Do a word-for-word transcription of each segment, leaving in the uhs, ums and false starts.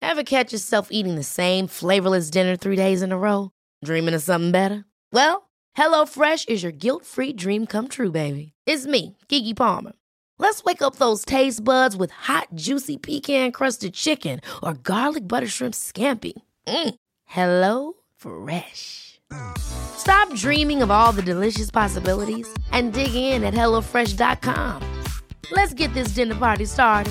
Ever catch yourself eating the same flavorless dinner three days in a row? Dreaming of something better? Well, HelloFresh is your guilt-free dream come true, baby. It's me, Keke Palmer. Let's wake up those taste buds with hot, juicy pecan-crusted chicken or garlic butter shrimp scampi. Mm. Hello Fresh. Stop dreaming of all the delicious possibilities and dig in at hello fresh dot com. Let's get this dinner party started.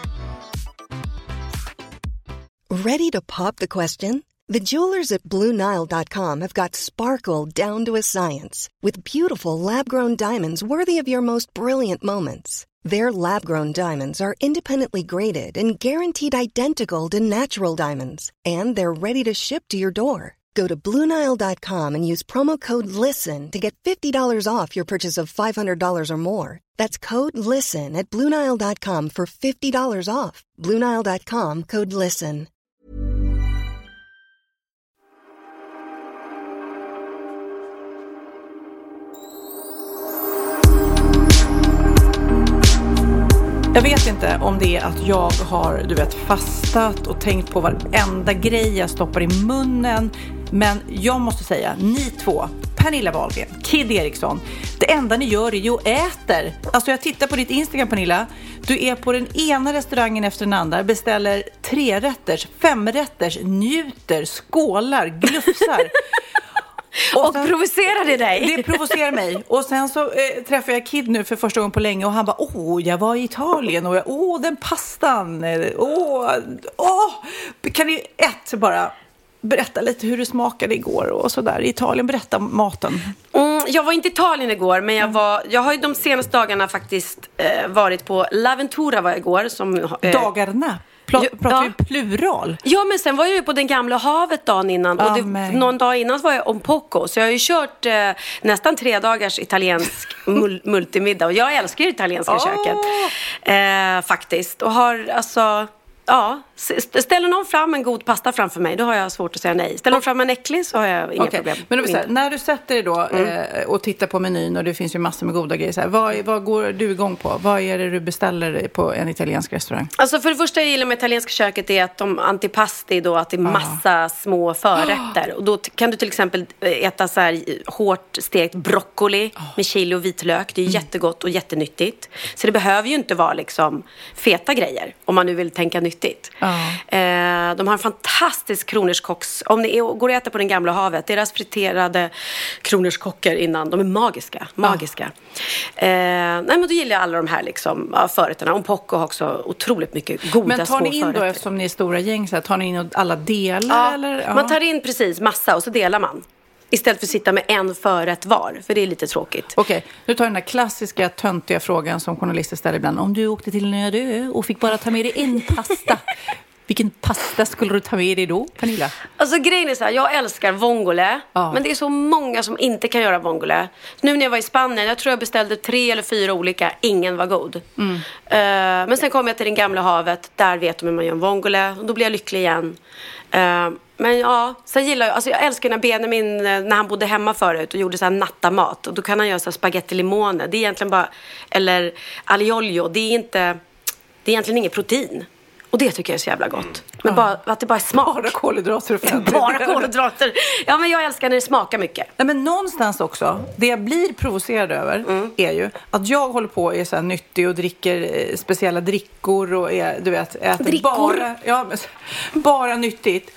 Ready to pop the question? The jewelers at Blue Nile dot com have got sparkle down to a science with beautiful lab-grown diamonds worthy of your most brilliant moments. Their lab-grown diamonds are independently graded and guaranteed identical to natural diamonds, and they're ready to ship to your door. Go to Blue Nile dot com and use promo code LISTEN to get fifty dollars off your purchase of five hundred dollars or more. That's code LISTEN at Blue Nile dot com for fifty dollars off. Blue Nile dot com, code LISTEN. Jag vet inte om det är att jag har, du vet, fastat och tänkt på varenda grej jag stoppar i munnen. Men jag måste säga, ni två, Pernilla Wahlgren, Kid Eriksson, det enda ni gör är ju att äter. Alltså jag tittar på ditt Instagram, Pernilla. Du är på den ena restaurangen efter den andra, beställer tre rätters, fem rätters, njuter, skålar, glufsar. Och, och sen, provocerar det dig? Det provocerar mig. Och sen så eh, träffar jag Kid nu för första gången på länge. Och han bara, åh, jag var i Italien. Och jag, åh, den pastan. Åh, åh. Kan ni ett bara berätta lite hur det smakade igår och sådär i Italien? Berätta maten. Mm, jag var inte i Italien igår, men jag var, jag har ju de senaste dagarna faktiskt eh, varit på L'Aventura var jag igår. Som, eh, Dagarna? Pl- pratar vi ja. plural? Ja, men sen var jag ju på den gamla havet dagen innan. Oh, och det, någon dag innan var jag om Poco. Så jag har ju kört eh, nästan tre dagars italiensk mul- multimiddag. Och jag älskar ju italienska oh. köket. Eh, faktiskt. Och har alltså... Ja, ställer någon fram en god pasta framför mig, då har jag svårt att säga nej. Ställer någon fram en äcklig så har jag inga okay. problem. Men då säga, när du sätter dig då mm. eh, och tittar på menyn och det finns ju massor med goda grejer så här, vad, vad går du igång på? Vad är det du beställer på en italiensk restaurang? Alltså för det första jag gillar med italienska köket är att de antipasti då, att det är massa ah. små förrätter. Och då kan du till exempel äta så här hårt stekt broccoli oh. med chili och vitlök. Det är mm. jättegott och jättenyttigt. Så det behöver ju inte vara liksom feta grejer om man nu vill tänka nyttigt. Ja. Eh, de har en fantastisk kronerskocks. Om ni är, går och äter på den gamla havet, deras friterade kronerskockar innan, de är magiska. magiska. Ja. Eh, nej, men då gillar jag alla de här liksom, ja, förrätterna. Och Poco har också otroligt mycket goda men tar små ni in förrätter. Då, eftersom ni är stora gäng, så här, tar ni in alla delar? Ja, eller? Ja. Man tar in precis massa och så delar man. Istället för att sitta med en förrätt var. För det är lite tråkigt. Okej, okay. Nu tar den där klassiska töntiga frågan som journalister ställer ibland. Om du åkte till en öde ö och fick bara ta med dig en pasta. Vilken pasta skulle du ta med dig då, Pernilla? Alltså grejen är så här, jag älskar vongole. Ja. Men det är så många som inte kan göra vongole. Nu när jag var i Spanien, jag tror jag beställde tre eller fyra olika. Ingen var god. Mm. Uh, men sen kom jag till den gamla havet. Där vet de hur man gör en vongole. Och då blir jag lycklig igen. Uh, Men ja, sen gillar jag, alltså jag älskar när Benjamin, när han bodde hemma förut och gjorde så här nattamat. Och då kan han göra så här spaghetti limone. Det är egentligen bara, eller aglio olio. Det är inte, det är egentligen inget protein. Och det tycker jag är så jävla gott. Men ja. bara, att det bara är smak. Bara kolhydrater. Bara kolhydrater. Ja, men jag älskar när det smakar mycket. Nej, men någonstans också, det jag blir provocerad över mm. är ju att jag håller på och är så här nyttig och dricker eh, speciella drickor och är, du vet, äter drickor? bara, ja, men, bara nyttigt.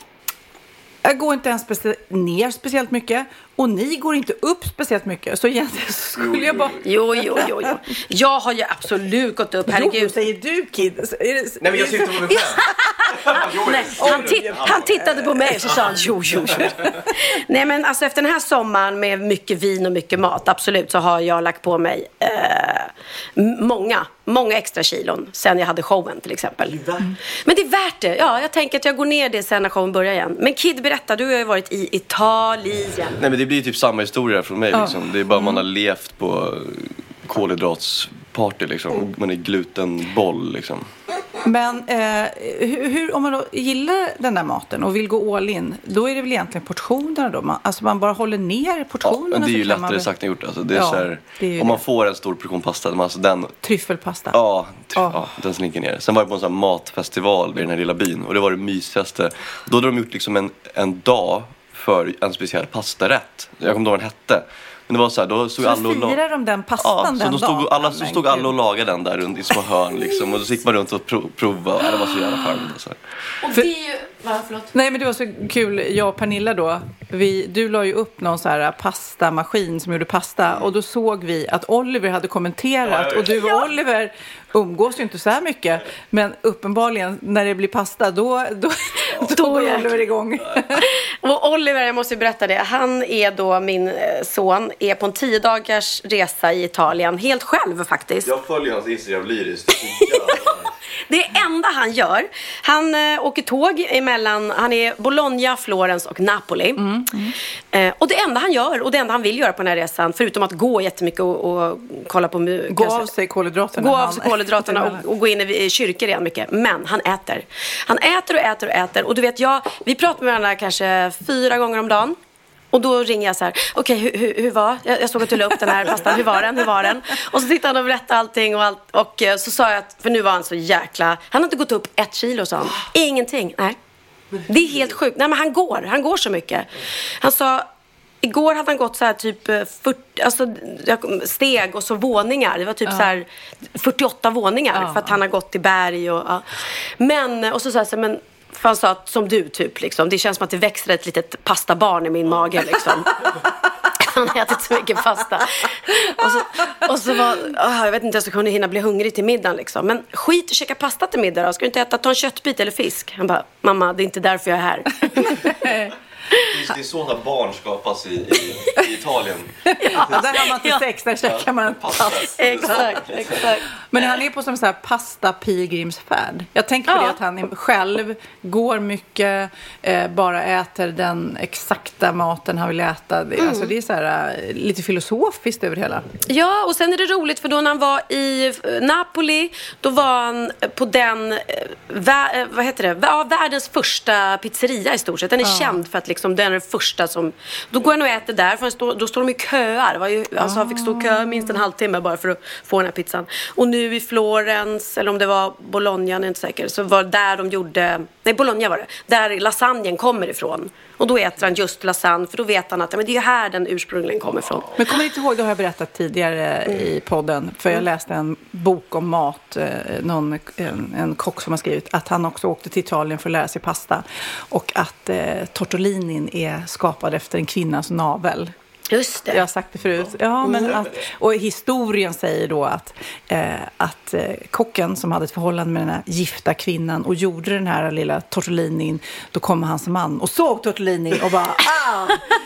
Jag går inte ens specie- ner speciellt mycket. Och ni går inte upp speciellt mycket. Så egentligen skulle jag bara... Jo, jo, jo, jo. Jag har ju absolut gått upp. Herregud. Jo, säger du, Kid. Är det... Nej, men jag sitter på mig själv. Nej, han, t- han tittade på mig och så sa han, jo, jo, jo. Nej, men alltså efter den här sommaren med mycket vin och mycket mat, absolut, så har jag lagt på mig eh, många, många extra kilon sen jag hade showen till exempel. Mm. Men det är värt det. Ja, jag tänker att jag går ner det sen när showen börjar igen. Men Kid, berätta, du har ju varit i Italien. Nej, men det blir typ samma historia från mig liksom. Ja. Det är bara man har levt på kolhydratsparty liksom. Man är glutenboll liksom. Men eh, hur, hur, om man då gillar den där maten och vill gå all in, då är det väl egentligen portionerna då? Man, alltså man bara håller ner portionerna. Ja, men det är ju lättare man... sagt än gjort. Alltså, det är ja, så här, det är om man det. får en stor portion pasta, alltså den... Tryffelpasta. Ja, tryff, oh. ja, den slinker ner. Sen var jag på en sån här matfestival vid den här lilla byn. Och det var det mysigaste. Då hade de gjort liksom en, en dag för en speciell pastarätt. Jag kommer inte ihåg vad den hette. Men det var så här, då stod så alla och firar de den pastan ja, den så då stod dagen? alla, så stod alla och lagade den där runt i små hörn liksom. Och då gick man runt och prov, prova. Ja, det var så jävla charmigt. Alltså. Och det är ju... Va, förlåt? Nej, men det var så kul. Jag och Pernilla då, vi, du la ju upp någon så här pastamaskin som gjorde pasta. Och då såg vi att Oliver hade kommenterat. Ja, och du och ja. Oliver umgås ju inte så här mycket. Men uppenbarligen när det blir pasta, då, då, då, då går Oliver igång. Och Oliver, jag måste ju berätta det. Han är då, min son, är på en tio dagars resa i Italien. Helt själv faktiskt. Jag följer hans Instagram lyriskt. Det enda han gör, han äh, åker tåg emellan, han är Bologna, Florens och Napoli. Mm, mm. Eh, och det enda han gör, och det enda han vill göra på den här resan, förutom att gå jättemycket och, och kolla på... Mu- gå av sig kolhydraterna. Gå av sig kolhydraterna och, och gå in i, i kyrkor igen mycket. Men han äter. Han äter och äter och äter. Och du vet, jag, vi pratar med varandra kanske fyra gånger om dagen. Och då ringer jag så här, okej, okay, hur, hur, hur var? Jag, jag såg att du la upp den här pastan, hur var den, hur var den? Och så tittade han och berättade allting och allt. Och så sa jag att, för nu var han så jäkla, han har inte gått upp ett kilo, sa han. Ingenting, nej. Det är helt sjukt. Nej, men han går, han går så mycket. Han sa, igår hade han gått så här typ fyrtio, alltså steg och så våningar. Det var typ ja. så här fyrtioåtta våningar ja. för att han har gått i berg och ja. Men, och så sa jag så här, men för han sa att, som du typ liksom, det känns som att det växer ett litet pastabarn i min mage liksom. Han har ätit så mycket pasta. Och så, och så var, oh, jag vet inte, jag ska kunna hinna bli hungrig till middagen liksom. Men skit och käka pasta till middag då. Ska du inte äta, ta en köttbit eller fisk? Han bara, mamma, det är inte därför jag är här. Det är så att barn skapas i, i, i Italien. Ja, där har man inte ja. sex, där käkar man pasta. Exakt, exakt. Men han är på som så här pasta pilgrimsfärd. Jag tänker på ja. det att han själv går mycket, eh, bara äter den exakta maten han vill äta. Det, mm. alltså det är så här, lite filosofiskt över det hela. Ja, och sen är det roligt för då när han var i Napoli, då var han på den, vä- vad heter det? Ja, världens första pizzeria i stort sett. Den är ja. känd för att liksom den är den första som... Då går han och äter där, för stå, då står de i köer. Var ju, alltså han fick stå i kö minst en halvtimme bara för att få den här pizzan. Och nu i Florens, eller om det var Bologna, jag är inte säker, så var där de gjorde... Nej, Bologna var det. Där lasagnen kommer ifrån. Och då äter han just lasagne, för då vet han att men det är här den ursprungligen kommer ifrån. Men kommer ni inte ihåg, det har jag berättat tidigare mm. i podden, för jag läste en bok om mat, någon, en, en kock som har skrivit att han också åkte till Italien för att lära sig pasta, och att eh, tortellinin är skapad efter en kvinnas navel. Just det. Jag har sagt det förut. Ja, men att, och historien säger då att, eh, att eh, kocken som hade ett förhållande med den här gifta kvinnan och gjorde den här lilla tortellinin, då kom hans man och såg tortellinin och bara, ah,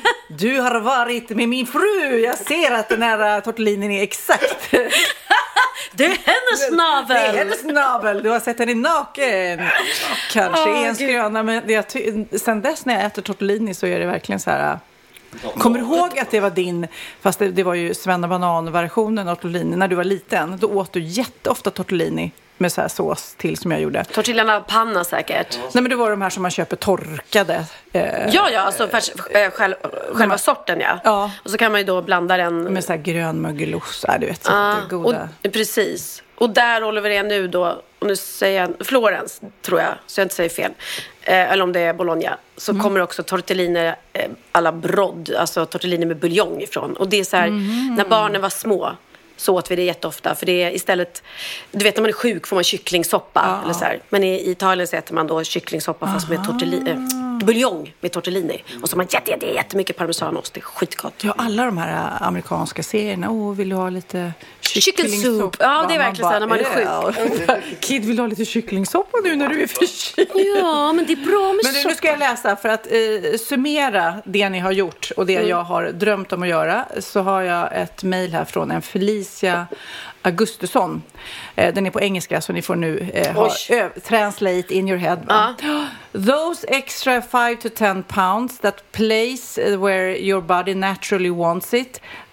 du har varit med min fru. Jag ser att den här tortellinin är exakt. Det är hennes navel. Det är hennes navel. Du har sett henne naken. Kanske oh, en skröna, men det, sen dess när jag äter tortellini så är det verkligen så här... Kommer du ihåg att det var din, fast det, det var ju Svenna Banan-versionen av tortellini, när du var liten, då åt du jätteofta tortellini med så här sås till som jag gjorde. Tortilla panna säkert. Nej, men det var de här som man köper torkade. Eh, ja, ja, alltså för, äh, själv, själva man, sorten, ja. ja. Och så kan man ju då blanda den... Med så här grön mögelost, äh, du vet, ah, goda. Och, precis. Och där Oliver är nu då, och nu säger jag Florens, tror jag, så jag inte säger fel. Eh, eller om det är Bologna. Så mm. kommer också tortelliner eh, alla brodd, alltså tortelliner med buljong ifrån. Och det är så här, mm. när barnen var små så åt vi det jätteofta. För det är istället, du vet när man är sjuk får man kycklingsoppa. Ja. Eller så här. Men i Italien så äter man då kycklingsoppa fast med tortellini, eh, buljong med tortellini. Och så har man jätte, jätte, jättemycket parmesanost. Det är skitgott. Ja, alla de här amerikanska serierna. Åh, vill du ha lite kycklingsoppa? Ja, det är verkligen så när man är sjuk. Kid, vill du ha lite kycklingsoppa nu när du är förkyld? Ja, men det är bra med men soppa. Nu ska jag läsa för att eh, summera det ni har gjort och det mm. jag har drömt om att göra. Så har jag ett mejl här från en Felicia Augustusson. Eh, den är på engelska så ni får nu eh, ha, ö, translate in your head. Va? Ja. Those extra five to ten pounds that place where your body naturally wants it,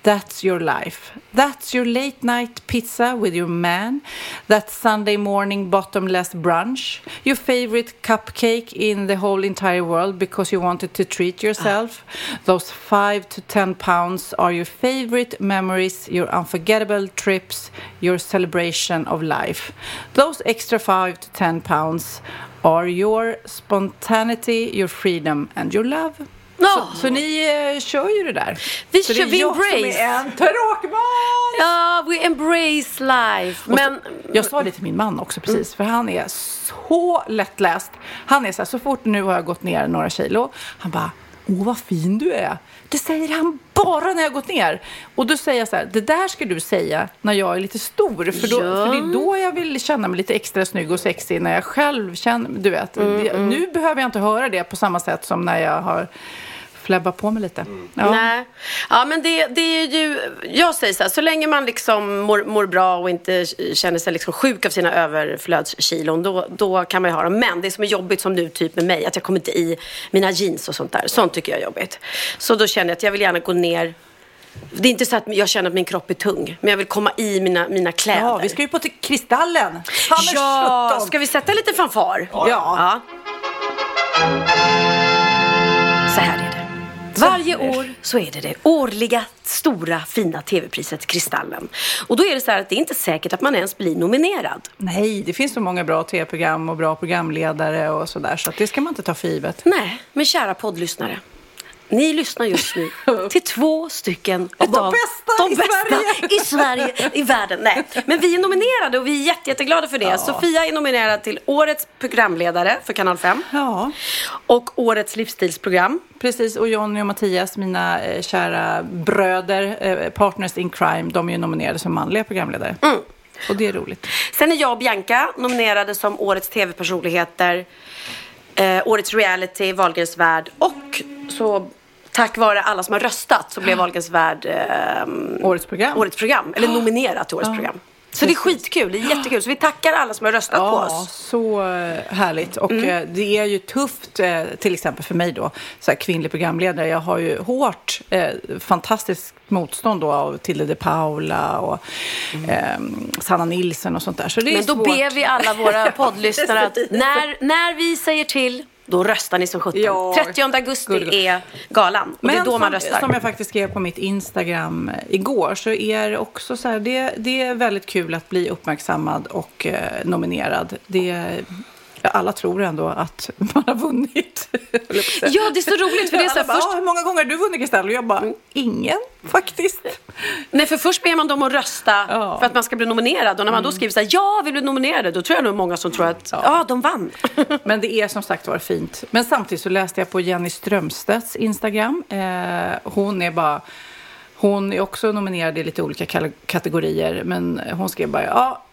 That's your life. That's your late night pizza with your man. That Sunday morning bottomless brunch. Your favorite cupcake in the whole entire world because you wanted to treat yourself. Those five to ten pounds are your favorite memories, your unforgettable trips, your celebration of life. Those extra five to ten pounds are your spontaneity, your freedom and your love. No. Så, så ni eh, kör ju det där. Vi så kör, det är vi jag embrace. som är en tråkmåns. Ja, we embrace life. Men så, jag sa det till min man också precis. Mm. För han är så lättläst. Han är så här, så fort nu har jag gått ner några kilo. Han bara, åh vad fin du är. Det säger han bara när jag har gått ner. Och då säger jag så här, det där ska du säga när jag är lite stor. För, då, ja. för det är då jag vill känna mig lite extra snygg och sexig. När jag själv känner, du vet. Mm, det, mm. Nu behöver jag inte höra det på samma sätt som när jag har flabbat på mig lite. Mm. Ja. Nej. Ja, men det, det är ju, jag säger så här, så länge man liksom mår, mår bra och inte känner sig liksom sjuk av sina överflödskilon, då, då kan man ju ha dem. Men det som är jobbigt som nu typ med mig, att jag kommer inte i mina jeans och sånt där. Sånt tycker jag är jobbigt. Så då känner jag att jag vill gärna gå ner. Det är inte så att jag känner att min kropp är tung, men jag vill komma i mina, mina kläder. Ja, vi ska ju på till Kristallen. Ja, ska vi sätta lite fanfar? Ja. Ja. Så här är det. Varje år så är det det årliga, stora, fina tv-priset Kristallen. Och då är det så här att det är inte säkert att man ens blir nominerad. Nej, det finns så många bra tv-program och bra programledare och sådär. Så att det ska man inte ta för givet. Nej, men kära poddlyssnare. Ni lyssnar just nu till två stycken de av bästa, de i, bästa Sverige. i Sverige, i världen. Nej, men vi är nominerade och vi är jätte, jätteglada för det. Ja. Sofia är nominerad till Årets programledare för Kanal fem. Ja. Och Årets livsstilsprogram. Precis, och Jonny och Mattias, mina eh, kära bröder, eh, partners in crime, de är ju nominerade som manliga programledare. Mm. Och det är roligt. Sen är jag och Bianca nominerade som Årets tv-personligheter, eh, Årets reality, Wahlgrens värld, och så tack vare alla som har röstat så blev Wahlgrens värld eh, Årets program. Årets program, eller nominerat till Årets Ja. program. Så det är skitkul, det är jättekul. Så vi tackar alla som har röstat Ja, på oss. så eh, härligt. Och Mm. eh, det är ju tufft, eh, till exempel för mig då, så här kvinnlig programledare. Jag har ju hårt, eh, fantastiskt motstånd då av Tilde de Paula och eh, Sanna Nilsson och sånt där. Så det är Men då svårt. ber vi alla våra poddlyssnare att när, när vi säger till, då röstar ni som sjutton. Ja. trettionde augusti Gud. är galan. Och Men det är då man som, röstar. som jag faktiskt skrev på mitt Instagram igår, så är det också så här, det, det är väldigt kul att bli uppmärksammad och eh, nominerad. Det, alla tror ändå att man har vunnit. Ja, det är så roligt. För det är så här, bara, först... "Ah, hur många gånger har du vunnit, Kristal?" Och jag bara, ingen faktiskt. Nej, för först ber man dem att rösta Ja. för att man ska bli nominerad. Och när man då skriver så här, ja, vi blir nominerade, då tror jag nog många som tror att, ja, Ja. de vann. Men det är som sagt var fint. Men samtidigt så läste jag på Jenny Strömstedts Instagram. Eh, hon är bara... Hon är också nominerad i lite olika kal- kategorier. Men hon skrev bara, ja,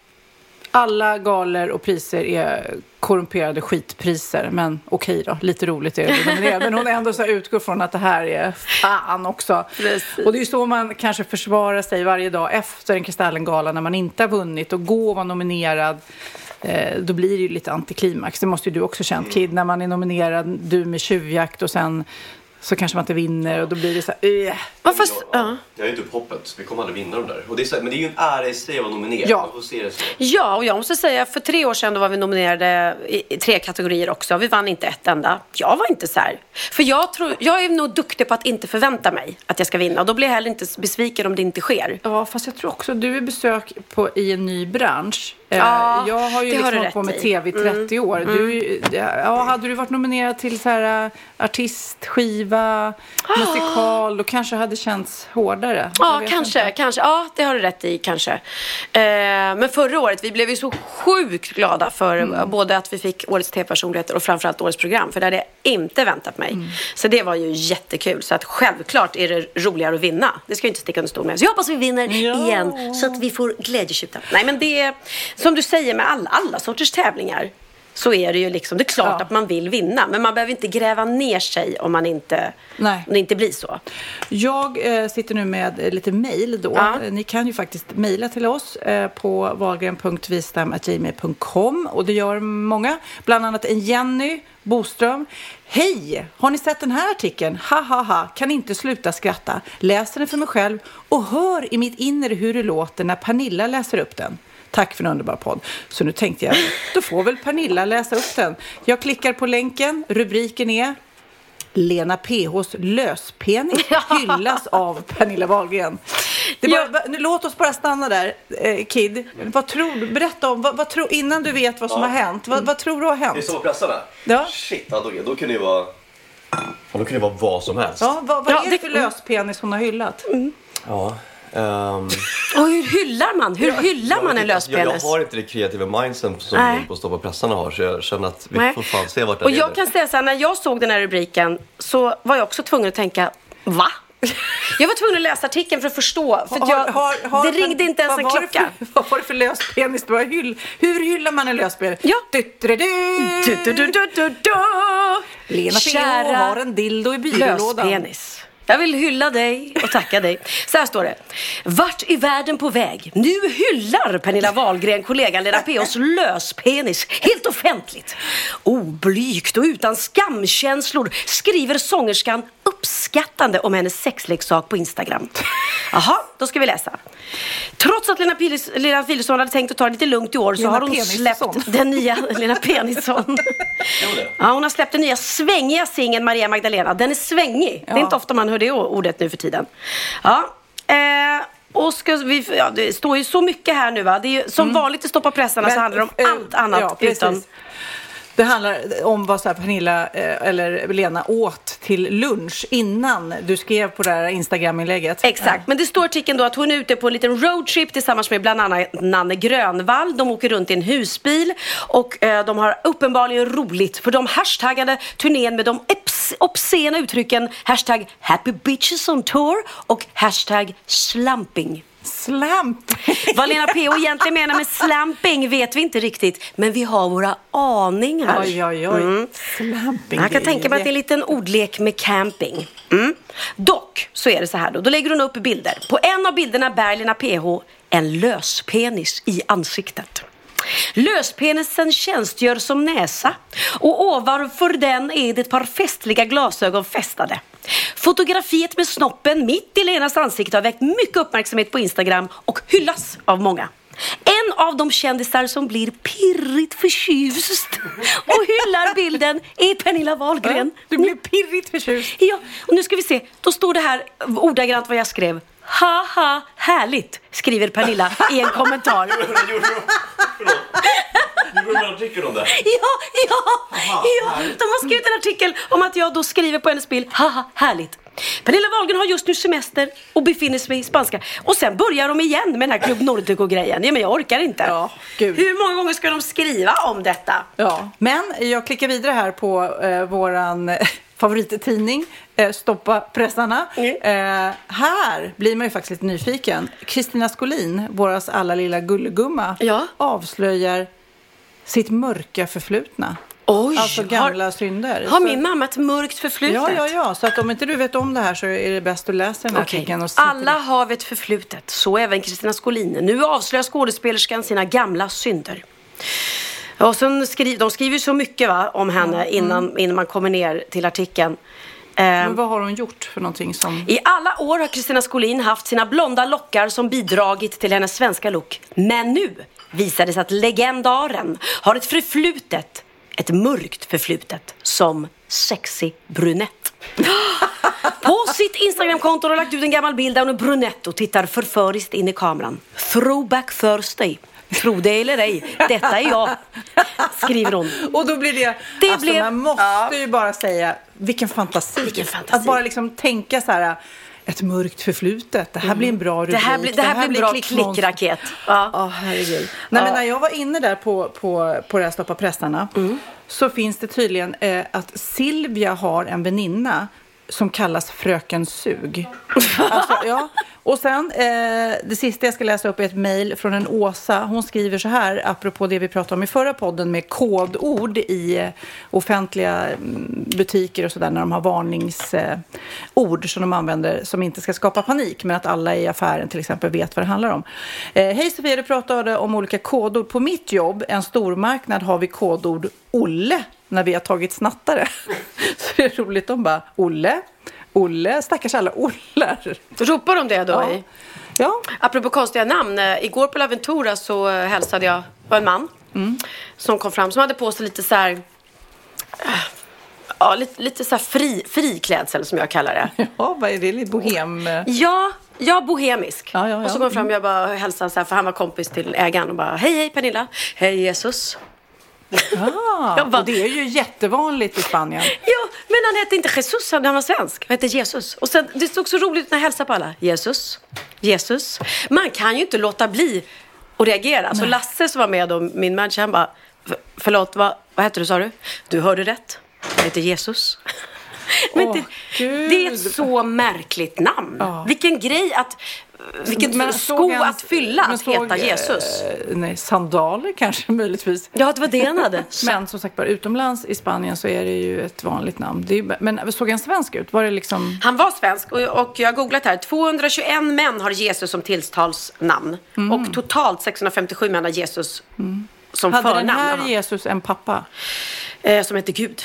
alla galer och priser är korrumperade skitpriser. Men okej då, lite roligt är det att bli nominerad. Men hon ändå så här utgår från att det här är fan också. Precis. Och det är ju så man kanske försvarar sig varje dag efter en Kristallengala när man inte har vunnit. Och gå och vara nominerad. Eh, då blir det ju lite antiklimax. Det måste ju du också känt, Kid, när man är nominerad, du med tjuvjakt och sen så kanske man inte vinner och då blir det så här, uh. Ja, fast, ja. Jag är inte upp hoppet. Vi kommer aldrig vinna dem där. Och det är så, men det är ju en ära i sig att vara nominerad. Ja. Man får se det så. Ja, och jag måste säga, för tre år sedan då var vi nominerade i, i tre kategorier också. Vi vann inte ett enda. Jag var inte så här. För jag, tror, jag är nog duktig på att inte förvänta mig att jag ska vinna. Och då blir jag heller inte besviken om det inte sker. Ja, fast jag tror också du är besök på, i en ny bransch. Ja, jag har ju det har liksom du hållit rätt på med i. tv i trettio Mm. år. Du, ja, hade du varit nominerad till så här, uh, artist, skiva, musikal, då kanske hade känts hårdare. Jag Ja, vet kanske, inte. kanske. Ja, det har du rätt i, kanske. Eh, men förra året, vi blev ju så sjukt glada för Mm. både att vi fick Årets tv-personligheter och framförallt Årets program. För det hade jag inte väntat mig. Mm. Så det var ju jättekul. Så att självklart är det roligare att vinna. Det ska jag inte sticka under stol med. Så jag hoppas vi vinner Ja. igen. Så att vi får glädjetjuta. Nej, men det är, som du säger med alla, alla sorters tävlingar. så är det ju liksom, det är klart Ja. att man vill vinna. Men man behöver inte gräva ner sig om man inte, Nej. om det inte blir så. Jag eh, sitter nu med eh, lite mejl då. Ja. Ni kan ju faktiskt mejla till oss eh, på wahlgren punkt wistam at gmail punkt com och det gör många. Bland annat en Jenny Boström. Hej! Har ni sett den här artikeln? Ha ha ha, kan inte sluta skratta. Läser den för mig själv och hör i mitt inre hur det låter när Pernilla läser upp den. Tack för en underbar podd. Så nu tänkte jag, då får väl Pernilla läsa upp den. Jag klickar på länken, rubriken är Lena P H:s löspenis hyllas av Pernilla Wahlgren. Det bara, Ja. nu, låt oss bara stanna där, eh, Kid. Vad tror du? Berätta om, vad, vad tror, innan du vet vad som Ja. har hänt. Vad, vad tror du har hänt? Det är så pressarna? Ja. Shit, ja, då, då kunde det vara... Ja, då kunde det vara vad som helst. Ja, vad, vad Ja, är det det- för löspenis hon har hyllat? Ja. ehm, Och hur hyllar man? Hur hyllar jag man vet en inte, löspenis? Jag, jag har inte det kreativa mindset som Nej. de på Stoppa pressarna har, så jag känner att vi Nej. får fan se vart det Och leder. jag kan säga så här, när jag såg den här rubriken så var jag också tvungen att tänka, va? Jag var tvungen att läsa artikeln för att förstå. För att jag, Har- har- har- det ringde inte ens vad en var det klocka. För, vad var det för löspenis? Det var hyll, hur hyllar man en löspenis? Ja. Du, du, du, Du, du, du, du, du, du. Lena P H Kära har en dildo i byrålådan. löspenis. Jag vill hylla dig och tacka dig. Så här står det. Vart är världen på väg? Nu hyllar Pernilla Wahlgren kollegan Lena P H:s löspenis helt offentligt. Oblygt och utan skamkänslor skriver sångerskan uppskattande om hennes sexleksak på Instagram. Jaha, då ska vi läsa. Trots att Lena, Pilis, Lena Philipsson hade tänkt att ta det lite lugnt i år så Lena har hon Penisson. släppt den nya Lena Penisson. Ja, hon har släppt den nya svängiga singeln Maria Magdalena. Den är svängig. Det är inte ofta man hör det ordet nu för tiden. Ja, eh, och ska vi, ja, det står ju så mycket här nu va. Det är ju, som vanligt i Stoppa pressarna Men, så handlar det om eh, allt annat ja, precis. utan... Det handlar om vad så här Pernilla eh, eller Lena åt till lunch innan du skrev på det här Instagram-inlägget. Exakt, men det står i artikeln då att hon är ute på en liten roadtrip tillsammans med bland annat Nanne Grönvall. De åker runt i en husbil och eh, de har uppenbarligen roligt för de hashtaggade turnén med de eps- obscena uttrycken hashtag happy bitches on tour och hashtag slamping. Slamp! Vad Lena P H egentligen menar med slamping vet vi inte riktigt, men vi har våra aningar. Oj, oj, oj. Mm. Slamping. Jag kan tänka mig att det är en liten ordlek med camping. Mm. Dock så är det så här då. Då lägger hon upp bilder. På en av bilderna bär Lena P H en löspenis i ansiktet. Löspenisen tjänstgör som näsa och ovanför den är det ett par festliga glasögon fästade. Fotografiet med snoppen mitt i Lenas ansikte har väckt mycket uppmärksamhet på Instagram och hyllas av många. En av de kändisar som blir pirrigt förtjust och hyllar bilden är Pernilla Wahlgren. Du blir pirrigt förtjust. Ja, och nu ska vi se. Då står det här ordagrant vad jag skrev. Haha, härligt, skriver Pernilla i en kommentar. Du gjorde en artikel om det. Ja, ja, ja. De har skrivit en artikel om att jag då skriver på hennes bild. Haha, härligt. Pernilla Wahlgren har just nu semester och befinner sig i spanska. Och sen börjar de igen med den här Club Nordico-grejen. Ja, men jag orkar inte. Ja, gud. Hur många gånger ska de skriva om detta? Ja, men jag klickar vidare här på eh, våran eh, favorittidning eh, Stoppa pressarna. Mm. Eh, här blir man ju faktiskt lite nyfiken. Kristina Skolin, våras alla lilla gullegumma, Ja. avslöjar sitt mörka förflutna. Oj, Alltså gamla har, synder. har Så- min mamma ett mörkt förflutet? Ja, ja, ja. Så att om inte du vet om det här så är det bäst att läsa den här Okej. artikeln. Och se Alla har vi ett förflutet, så även Kristina Skolin. Nu avslöjar skådespelerskan sina gamla synder. Och sen skriv, de skriver ju så mycket va, om henne innan, innan man kommer ner till artikeln. Men vad har hon gjort för någonting som... I alla år har Kristina Skolin haft sina blonda lockar som bidragit till hennes svenska look. Men nu visar det sig att legendaren har ett förflutet, ett mörkt förflutet som sexig brunett. På sitt Instagramkonto har hon lagt ut en gammal bild där hon är brunett och tittar förföriskt in i kameran. Throwback Thursday. Tro det eller ej, detta är jag, skriver hon. Och då blir det, Det alltså blev- man måste Ja. ju bara säga, vilken fantasi. Vilken fantasi. Att bara liksom tänka så här, ett mörkt förflutet, det här blir en bra rubrik. Det här blir, det här blir en bra klickmonster. klickraket. Ja. Ja, herregud. Nej, men när jag var inne där på, på, på det här Stoppa pressarna Mm. så finns det tydligen eh, att Silvia har en väninna som kallas Fröken Sug. Alltså, ja, Och sen, eh, det sista jag ska läsa upp är ett mejl från en Åsa. Hon skriver så här, apropå det vi pratade om i förra podden med kodord i eh, offentliga butiker och sådär, när de har varningsord eh, som de använder som inte ska skapa panik, men att alla i affären till exempel vet vad det handlar om. Eh, Hej Sofia, du pratade om olika kodord. På mitt jobb, en stormarknad, har vi kodord Olle när vi har tagit snattare. Så det är roligt, de bara, Olle, Olle, stackars alla Ollar. Ropar de det då? Ja. I? Ja. Apropå konstiga namn, eh, igår på Laventura så eh, hälsade jag på en man mm. som kom fram, som hade på sig lite så här, äh, ja, lite, lite så här fri, fri klädsel som jag kallar det. Ja, vad är det? Lite bohem? Ja, ja, bohemisk. Ja, ja, ja. Och så kom jag fram och jag bara hälsade så här, för han var kompis till ägaren och bara, hej, hej Pernilla, hej Jesus. Ja, bara, och det är ju jättevanligt i Spanien. Ja, men han hette inte Jesus, han var svensk. Han hette Jesus. Och sen, det stod så roligt när jag hälsade på alla. Jesus, Jesus. Man kan ju inte låta bli att reagera. Nej. Så Lasse som var med då, min manager, han bara, förlåt, vad, vad heter du, sa du? Du hörde rätt. Jag heter Jesus. Men oh, det, det är ett så märkligt namn. Oh. Vilken grej att... Vilket men sko en, att fylla att såg, heta Jesus. Eh, nej, sandaler kanske möjligtvis. Ja, det var det han hade. Men som sagt, bara utomlands i Spanien så är det ju ett vanligt namn. Det är, men såg han svensk ut? Var det liksom... Han var svensk och, och jag har googlat här. tvåhundratjugoett män har Jesus som tilltalsnamn. Mm. Och totalt sexhundrafemtiosju män har Jesus mm. som hade förnamn. Hade den här Jesus en pappa? Eh, som heter Gud.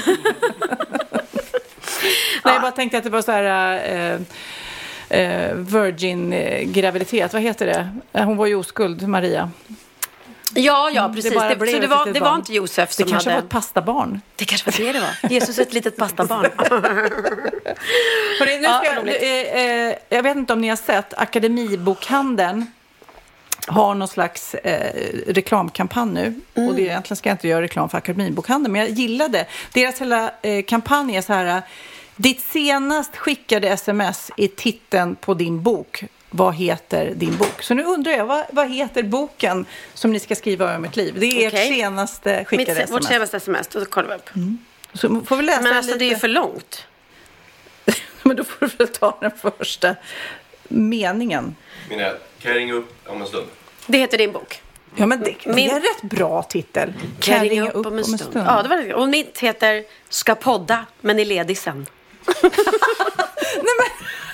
Nej, jag bara tänkte att det var så här... Eh, Uh, virgin-graviditet, vad heter det? Hon var ju oskuld, Maria. Ja, ja, precis. Det, det, så det, var, det var inte Josef som det kanske hade... var ett pastabarn. Det kanske var det det var. Jesus är ett litet pastabarn. Hörrni, nu ska ja, jag, eh, eh, jag vet inte om ni har sett, Akademibokhandeln har någon slags eh, reklamkampanj nu. Mm. Och det, egentligen ska jag inte göra reklam för Akademibokhandeln, men jag gillade. Deras hela eh, kampanj är så här... Ditt senast skickade sms är titeln på din bok. Vad heter din bok? Så nu undrar jag, vad, vad heter boken som ni ska skriva om mitt liv? Det är okay. Ert senaste skickade mitt, sms. Vårt senaste sms, då kollar vi upp. Mm. Så får vi läsa Men alltså lite. Det är ju för långt. Men då får du väl ta den första meningen. Mina, kan jag ringa upp om en stund? Det heter din bok. Ja, men det, Min... det är en rätt bra titel. Kan jag ringa upp, upp om en stund? stund? Ja, det var det. Och mitt heter Ska podda, men är ledig sen. Nej, men...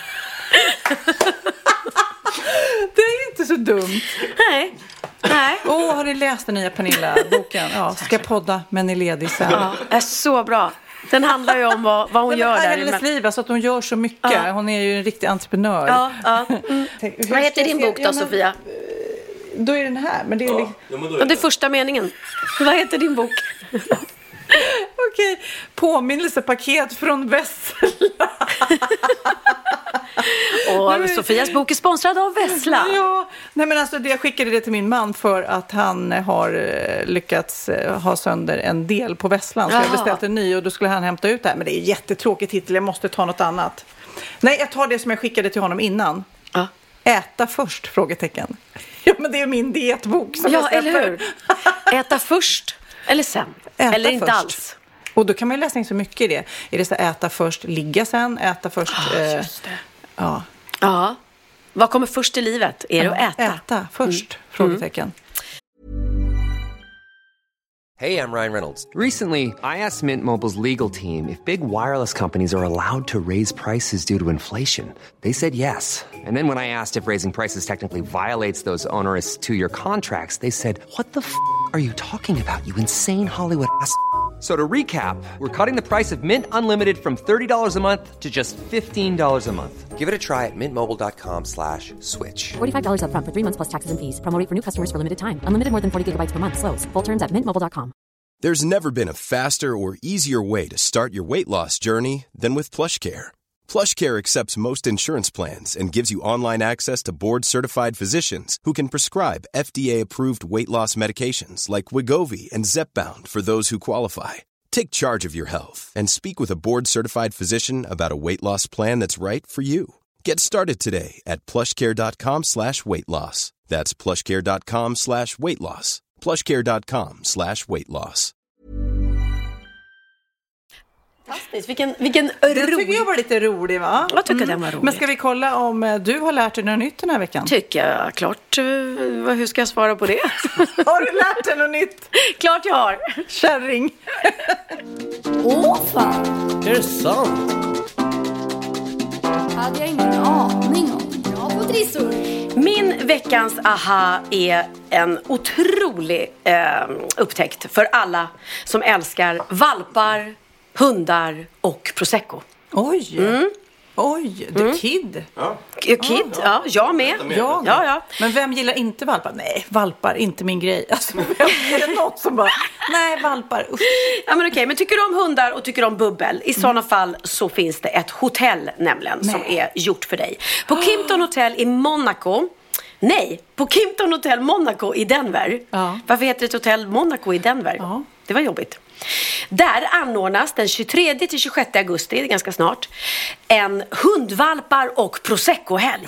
Det är inte så dumt. Nej. Nej. Åh, oh, har ni läst den nya Pernilla-boken? Ja, ska podda, men är ledig sen. Ja, är så bra. Den handlar ju om vad, vad hon gör där. Hennes men... liv, alltså att hon gör så mycket. Ja. Hon är ju en riktig entreprenör. Ja, ja. Mm. Vad heter din bok då, ja, Sofia? Då är den här. Men det är, ja. liksom... Ja, men då är det. det är första meningen. Vad heter din bok? Okej, påminnelsepaket från Vessla. Och nej, Sofias bok är sponsrad av Vessla. Ja, nej men alltså jag skickade det till min man för att han har lyckats ha sönder en del på Vesslan. Så Jaha. jag beställt en ny och då skulle han hämta ut det här. Men det är jättetråkigt titel, jag måste ta något annat. Nej, jag tar det som jag skickade till honom innan. Ja. Äta först, frågetecken. Ja, men det är min dietbok som ja, eller hur? Äta först eller sen? Äta eller inte först. Alls. Och då kan man ju läsa in så mycket i det. Är det så äta först, ligga sen, äta först. Oh, eh, just det. Ja. Ja. Vad kommer först i livet? Är det att äta? Äta först, mm. frågetecken. Hey, I'm Ryan Reynolds. Recently, I asked Mint Mobile's legal team if big wireless companies are allowed to raise prices due to inflation. They said yes. And then when I asked if raising prices technically violates those onerous two-year contracts, they said, what the f*** are you talking about, you insane Hollywood ass f- So to recap, we're cutting the price of Mint Unlimited from thirty dollars a month to just fifteen dollars a month. Give it a try at mintmobile.com slash switch. forty-five dollars up front for three months plus taxes and fees. Promo rate for new customers for limited time. Unlimited more than forty gigabytes per month. Slows full terms at mint mobile dot com. There's never been a faster or easier way to start your weight loss journey than with PlushCare. PlushCare accepts most insurance plans and gives you online access to board-certified physicians who can prescribe F D A-approved weight loss medications like Wegovy and Zepbound for those who qualify. Take charge of your health and speak with a board-certified physician about a weight loss plan that's right for you. Get started today at plushcare.com slash weight loss. That's plushcare.com slash weight loss. plushcare.com slash weight loss. Fantastiskt. Vilken, vilken Det rolig... tycker jag var lite rolig, va? Jag tycker den var rolig. Men ska vi kolla om eh, du har lärt dig något nytt den här veckan? Tycker jag. Klart. eh, Hur ska jag svara på det? Har du lärt dig något nytt? Klart jag har. Kärring. Åh fan, Är det sant? hade jag ingen aning om. Bra på trissor. Min veckans aha är en otrolig eh, upptäckt för alla som älskar valpar, hundar och prosecco. Oj. Mm. Oj, The Mm. Kid. Ja. Kid, ja, jag med. Ja, Ja, ja. Men vem gillar inte valpar? Nej, valpar, inte min grej. Alltså, vem är det något som bara, nej, valpar, usch. Ja, men okej, men tycker du om hundar och tycker du om bubbel, i sådana fall så finns det ett hotell nämligen som är gjort för dig. På Kimpton Hotel i Monaco. Nej, på Kimpton Hotel Monaco i Denver. Ja. Varför heter det ett hotell Monaco i Denver? Ja. Det var jobbigt. Där anordnas den tjugotredje till tjugosjätte augusti, det är ganska snart, en hundvalpar och prosecco-helg.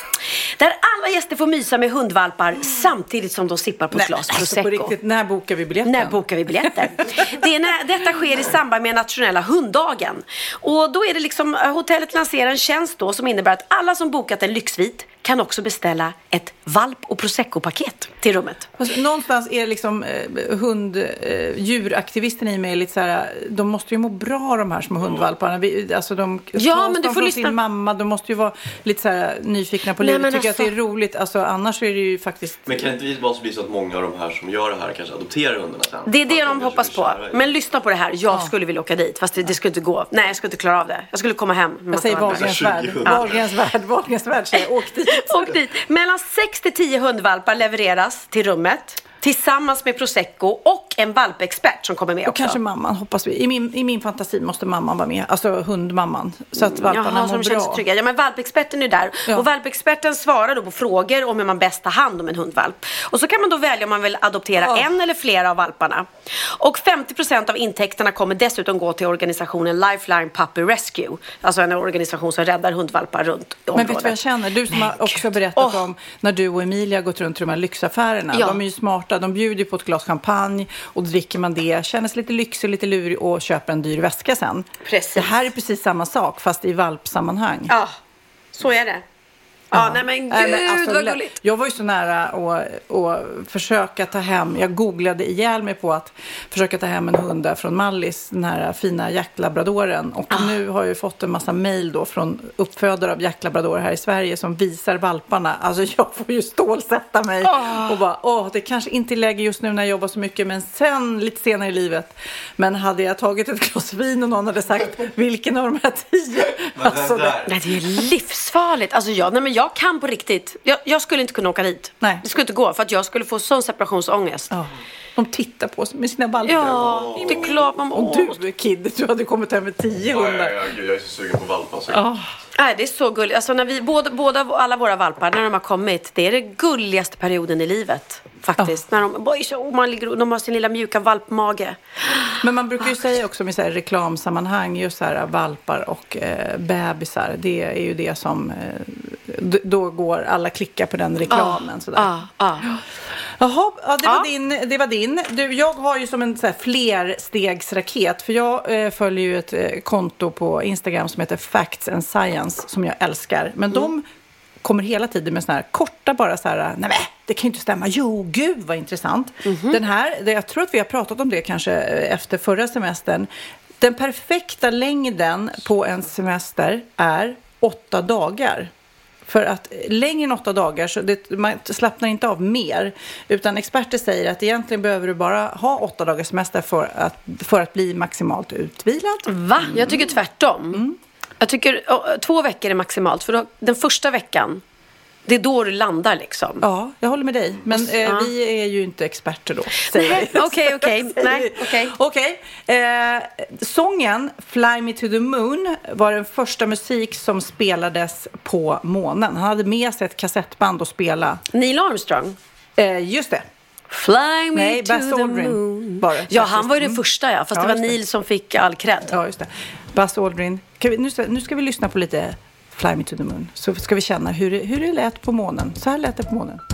Där alla gäster får mysa med hundvalpar samtidigt som de sippar på ett glas Alltså, prosecco. på riktigt, när bokar vi biljetten? När bokar vi biljetter? Det är när, detta sker i samband med nationella hunddagen. Och då är det liksom, hotellet lanserar en tjänst då som innebär att alla som bokat en lyxsvit kan också beställa ett valp- och prosecco-paket till rummet. Alltså, någonstans är det liksom eh, hund, eh, djuraktivisten i mig lite så här, de måste ju må bra de här små hundvalparna. Vi, alltså de Ja, tas men du de får från lyssna. sin mamma, de måste ju vara lite så här nyfikna på Nej, livet, men tycker alltså- att det är roligt. Alltså annars är det ju faktiskt... Men kan det inte bara bli så att många av de här som gör det här kanske adopterar hundarna sen? Det är det Att de kanske hoppas blir på. kära i- Men lyssna på det här. Jag skulle vilja åka dit. Fast det, det skulle inte gå. Nej, jag skulle inte klara av det. Jag skulle komma hem med Jag massa säger valpar. Wahlgrens tjugo värld. hundar. Wahlgrens värld, Wahlgrens värld säger åk dit. Åk dit. Mellan sex till tio hundvalpar levereras till rummet. Tillsammans med prosecco och en valpexpert som kommer med Och också. kanske mamman, hoppas vi. I min, I min fantasi måste mamman vara med. Alltså hundmamman. Så att valparna Jaha, så mår de känner sig bra. trygga. Ja, men valpexperten är där. Ja. Och valpexperten svarar då på frågor om hur man bäst tar hand om en hundvalp. Och så kan man då välja om man vill adoptera Ja. en eller flera av valparna. Och femtio procent av intäkterna kommer dessutom gå till organisationen Lifeline Puppy Rescue. Alltså en organisation som räddar hundvalpar runt i Men området. vet du vad jag känner? Du som Nej, har också Gud. berättat Åh. om när du och Emilia har gått runt i de här lyxaffärerna. Ja. De är ju smarta. De bjuder ju på ett glas champagne och dricker man det. Känner sig lite lyxig, lite lurig och köper en dyr väska sen. Precis. Det här är precis samma sak fast i valpsammanhang. Ja, så är det. Ja, nej men gud Nej, men alltså, vad lä- gulligt. Jag var ju så nära att, att försöka ta hem, jag googlade ihjäl mig på att försöka ta hem en hund där från Mallis, den här fina jaktlabradoren. Och Ah. nu har jag ju fått en massa mejl då från uppfödare av jaktlabradorer här i Sverige som visar valparna. Alltså jag får ju stålsätta mig Ah. och bara, åh, det kanske inte är läge just nu när jag jobbar så mycket, men sen lite senare i livet. Men hade jag tagit ett glas vin och någon hade sagt vilken av de här tio? Men Alltså, det det, där, Nej, det är livsfarligt. Alltså jag, nej, men jag kan på riktigt. Jag, jag skulle inte kunna åka dit. Nej. Det skulle inte gå för att jag skulle få sån separationsångest. ja, de tittar på oss med sina valpar. Ja, det är klart man Och må. du, Kid, du hade kommit hem med tio ja, ja, hundar. ja, gud, jag är så sugen på valpar. Så. Ja. Nej, det är så gulligt. Alltså när vi, båda, båda, alla våra valpar, när de har kommit, det är det gulligaste perioden i livet. Faktiskt. När de, boy, så, man ligger, och de har sin lilla mjuka valpmage. Men man brukar ju säga också med så här reklamsammanhang, just så här valpar och eh, bebisar, det är ju det som, eh, d- då går alla klickar på den reklamen. sådär. Ja, ja. Jaha, ja, det, var Ja. din, det var din. Du, jag har ju som en så här flerstegsraket, för jag eh, följer ju ett eh, konto på Instagram som heter Facts and Science som jag älskar. Men de kommer hela tiden med såna här korta bara så här, nej men det kan ju inte stämma. Jo, gud vad intressant. Den här, det, jag tror att vi har pratat om det kanske eh, efter förra semestern. Den perfekta längden på en semester är åtta dagar. För att längre än åtta dagar så det, man slappnar inte av mer. Utan experter säger att egentligen behöver du bara ha åtta dagars semester för att, för att bli maximalt utvilad. Va? Jag tycker tvärtom. Jag tycker å, två veckor är maximalt. För då, den första veckan, det är då du landar liksom. Ja, jag håller med dig. Men eh, Ja. vi är ju inte experter då, säger Nej, vi. okej, okej. Säger Nej, vi. okej. Okej. Eh, sången Fly Me to the Moon var den första musik som spelades på månen. Han hade med sig ett kassettband att spela. Neil Armstrong. Eh, just det. Fly me Nej, to Buzz the Aldrin moon. var det, Ja, faktiskt. han var ju den Mm. första, ja. Fast Ja, det var just det. Neil som fick all cred. Ja, just det. Buzz Aldrin. Kan vi, nu, ska, nu ska vi lyssna på lite Fly Me to the Moon. Så ska vi känna hur det, hur det lät på månen. Så här lät det på månen.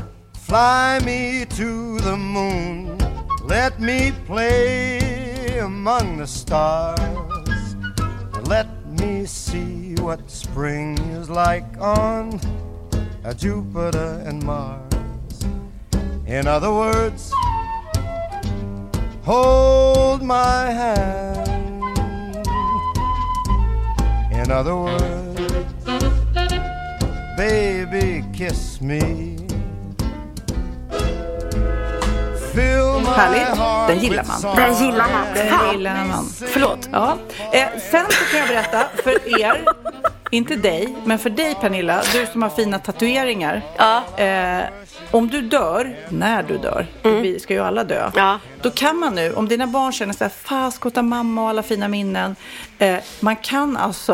Fly me to the moon, let me play among the stars. let me see what spring is like on uh, Jupiter and Mars. In other words, hold my hand. In other words, baby, kiss me. Härligt, den gillar man. Den gillar man. Den gillar man. Förlåt. Ja. Eh, sen så kan jag berätta för er, inte dig, men för dig Pernilla, du som har fina tatueringar. Ja. Eh, om du dör, när du dör, mm. vi ska ju alla dö. Ja. Då kan man nu, om dina barn känner så här, fast skåta mamma och alla fina minnen. Eh, man kan alltså...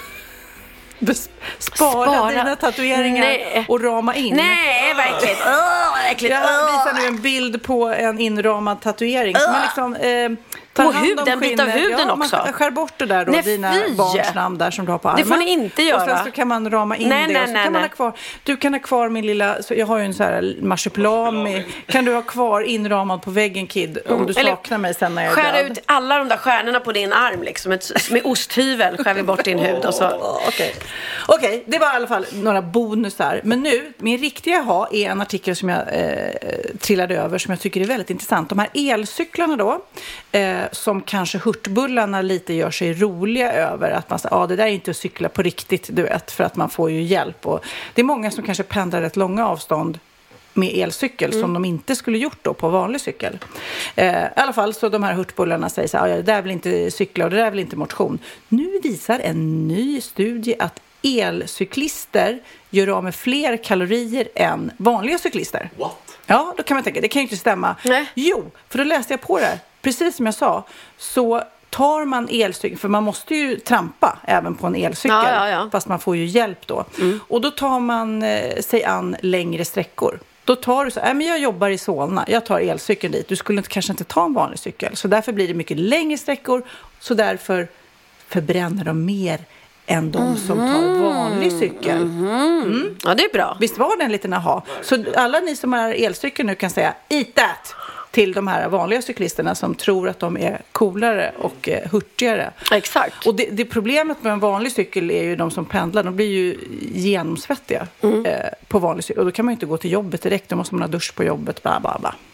Spara, Spara dina tatueringar. Nej. Och rama in. Nej, vad äckligt. Oh, vad äckligt. Jag visar nu en bild på en inramad tatuering. Uh. Som man liksom, eh, tar och hand huden, om bit av huden ja, också. Man skär bort det där då, nej, dina fy. barns namn där som du har på armen. Det får ni inte göra. Och sen så kan man rama in nej, det. Nej, och så nej, kan nej. man ha kvar, du kan ha kvar min lilla, så jag har ju en så här marsipan med, kan du ha kvar inramad på väggen, Kid, om mm. du saknar mig sen när jag är skära död. ut alla de där stjärnorna på din arm liksom, ett, med osthyvel skär vi bort din hud och så. Okej, okay. okay, det var i alla fall några bonusar. Men nu, min riktiga ha är en artikel som jag eh, trillade över som jag tycker är väldigt intressant. De här elcyklarna då, eh, som kanske hurtbullarna lite gör sig roliga över. Att man säger, ja ah, det där är inte att cykla på riktigt, du vet, för att man får ju hjälp. Och det är många som kanske pendlar ett långa avstånd med elcykel mm. som de inte skulle gjort då på vanlig cykel. Eh, I alla fall så de här hurtbullarna säger så här, ja, det där vill inte cykla och det där vill inte motion. Nu visar en ny studie att elcyklister gör av med fler kalorier än vanliga cyklister. What? Ja, då kan man tänka, det kan ju inte stämma. Nej. Jo, för då läste jag på det. Precis som jag sa, så tar man elcykel, för man måste ju trampa även på en elcykel, ja, ja, ja. fast man får ju hjälp då. Mm. Och då tar man eh, sig an längre sträckor. Då tar du så, äh, men jag jobbar i Solna, jag tar elcykeln dit. Du skulle inte, kanske inte ta en vanlig cykel. Så därför blir det mycket längre sträckor, så därför förbränner de mer än de mm-hmm. som tar vanlig cykel. Mm-hmm. Mm. Ja, det är bra. Visst var det en liten aha? Så alla ni som har elcykel nu kan säga eat that till de här vanliga cyklisterna som tror att de är coolare och eh, hurtigare. Exakt. Och det, det problemet med en vanlig cykel är ju de som pendlar, de blir ju genomsvettiga mm. eh, på vanlig cykel. Och då kan man ju inte gå till jobbet direkt, då måste man ha dusch på jobbet, bla bla bla.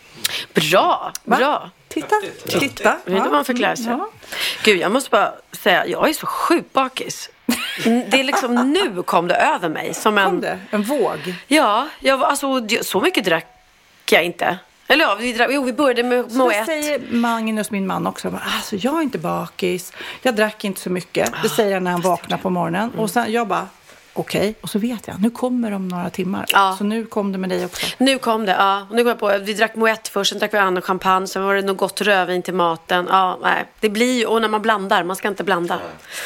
Bra, Va? bra. Titta, titta. Vet du vad man fick lära sig? Ja. Gud, jag måste bara säga, jag är så sjukt bakis. Det är liksom, nu kom det över mig. Som en, kom det? En våg? Ja, jag, alltså, så mycket drack jag inte. Eller ja, vi, drack, jo, vi började med Moët. Så säger Magnus, min man också, alltså jag är inte bakis, jag drack inte så mycket. Det säger han när han vaknar på morgonen. Mm. Och sen jag bara, okej, okay. Och så vet jag, nu kommer det om några timmar. Ja. Så nu kom det med dig också. Nu kom det, ja. Och nu kom jag på, vi drack Moët först, sen drack vi annan champagne, sen var det något gott rödvin till maten. Ja, nej. Det blir ju, och när man blandar, man ska inte blanda.